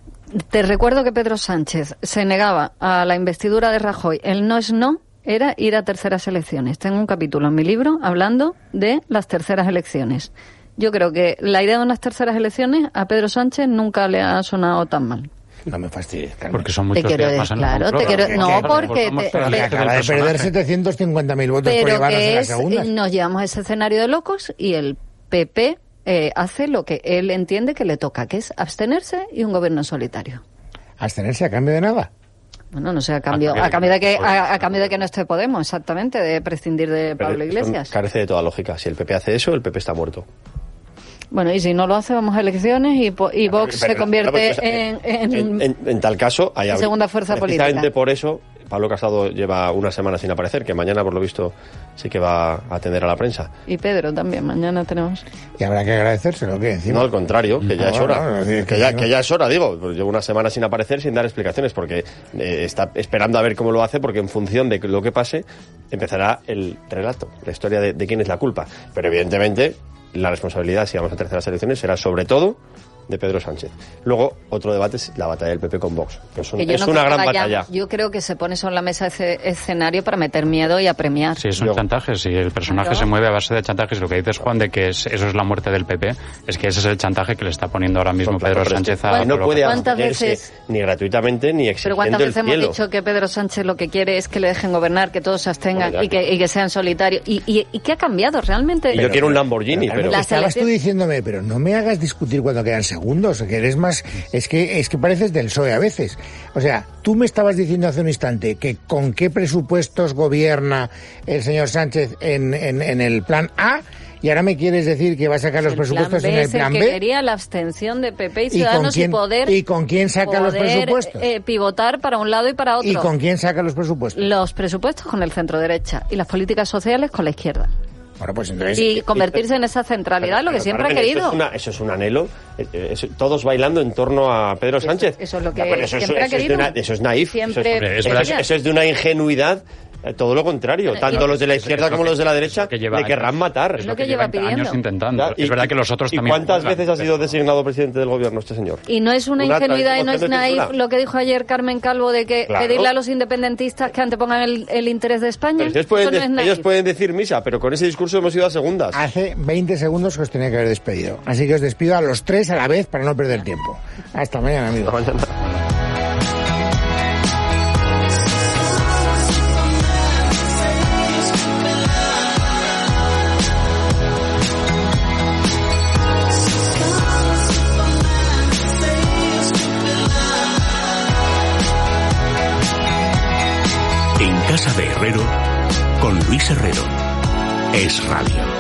Te recuerdo que Pedro Sánchez se negaba a la investidura de Rajoy. El no es no era ir a terceras elecciones. Tengo un capítulo en mi libro hablando de las terceras elecciones. Yo creo que la idea de unas terceras elecciones a Pedro Sánchez nunca le ha sonado tan mal. No me fastidies, Carmen. Porque son muchos días más en claro, te quiero, no, porque... Te, pero que acaba de perder setecientos cincuenta mil votos por llevarnos a las segundas. Nos llevamos a ese escenario de locos y el P P eh, hace lo que él entiende que le toca, que es abstenerse y un gobierno solitario. ¿Abstenerse a cambio de nada? Bueno, no sé, a cambio, a cambio de que a, a cambio de que no esté Podemos, exactamente, de prescindir de Pablo Pero Iglesias. Carece de toda lógica. Si el P P hace eso, el P P está muerto. Bueno, y si no lo hace, vamos a elecciones y, y Vox pero, se convierte pero, pues, en, en, en, en, en tal caso, hay segunda fuerza precisamente política. Por eso, Pablo Casado lleva una semana sin aparecer, que mañana, por lo visto, sí que va a atender a la prensa. Y Pedro también, mañana tenemos. Y habrá que agradecérselo, ¿qué? Encima. No, al contrario, que ya No, es hora. no, no, no, que, ya, no. que ya es hora, digo. Pues llevo una semana sin aparecer, sin dar explicaciones, porque eh, está esperando a ver cómo lo hace, porque en función de lo que pase, empezará el relato, la historia de, de quién es la culpa. Pero evidentemente, la responsabilidad, si vamos a terceras elecciones, será sobre todo de Pedro Sánchez. Luego, otro debate es la batalla del P P con Vox, que es, un, Que yo es no una creo gran que vaya- batalla. Yo creo que se pone sobre la mesa ese escenario para meter miedo y apremiar. Sí, es un Luego. chantaje. Si el personaje Claro. se mueve a base de chantajes, lo que dices, Juan, de que es- eso es la muerte del P P, es que ese es el chantaje que le está poniendo ahora mismo Claro, Pedro pero Sánchez esto- a y no Pablo puede Casado. ¿Cuántas abstenerse veces- ni gratuitamente ni Pero exigiendo ¿cuántas el veces hemos cielo. dicho que Pedro Sánchez lo que quiere es que le dejen gobernar, que todos se abstengan Bueno, ya, y, que, y que sean solitarios? ¿Y, y, y qué ha cambiado realmente? Y yo quiero un Lamborghini, Claro, pero... que Las estabas tú elecciones- diciéndome, pero no me hagas discutir cuando quedan segundos, que eres más, es que es que pareces del P S O E a veces. O sea, tú me estabas diciendo hace un instante que con qué presupuestos gobierna el señor Sánchez en, en, en el plan A, y ahora me quieres decir que va a sacar los El presupuestos plan B en el es el plan que B. quería la abstención de P P y ¿Y con Ciudadanos y, quién, poder ¿Y con quién saca los poder, presupuestos? eh, pivotar para un lado y para otro. ¿Y con quién saca los presupuestos? Los presupuestos con el centro derecha y las políticas sociales con la izquierda. Bueno, pues entonces... Y convertirse en esa centralidad, lo que Pero, siempre ha Carmen, querido. Eso es, una- eso es un anhelo, eh, eh, eso- todos bailando en torno a Pedro Eso- Sánchez. eso es lo que Ya, pero eso, siempre ha eso es de querido. una- eso es naif. Siempre eso, es, Hombre, es eso verdad es- eso es de una ingenuidad, eh, todo lo contrario. Bueno, Tanto y- los de la Eso- izquierda eso como que- los de la eso derecha que lleva le querrán años. matar. Es lo que lleva años pidiendo. intentando. Ya, es verdad que los otros ¿Y también cuántas juegan, veces ha sido pero- designado presidente del gobierno este señor? Y no es una, Una ingenuidad y no es moción de naif censura. lo que dijo ayer Carmen Calvo de que Claro. pedirle a los independentistas que antepongan el, el interés de España. Pero ellos, pueden, Eso no es de- naif. ellos pueden decir misa, pero con ese discurso hemos ido a segundas. Hace veinte segundos que os tenía que haber despedido. Así que os despido a los tres a la vez para no perder tiempo. Hasta mañana, amigos. Hasta mañana. En casa de Herrero, con Luis Herrero. Es Radio.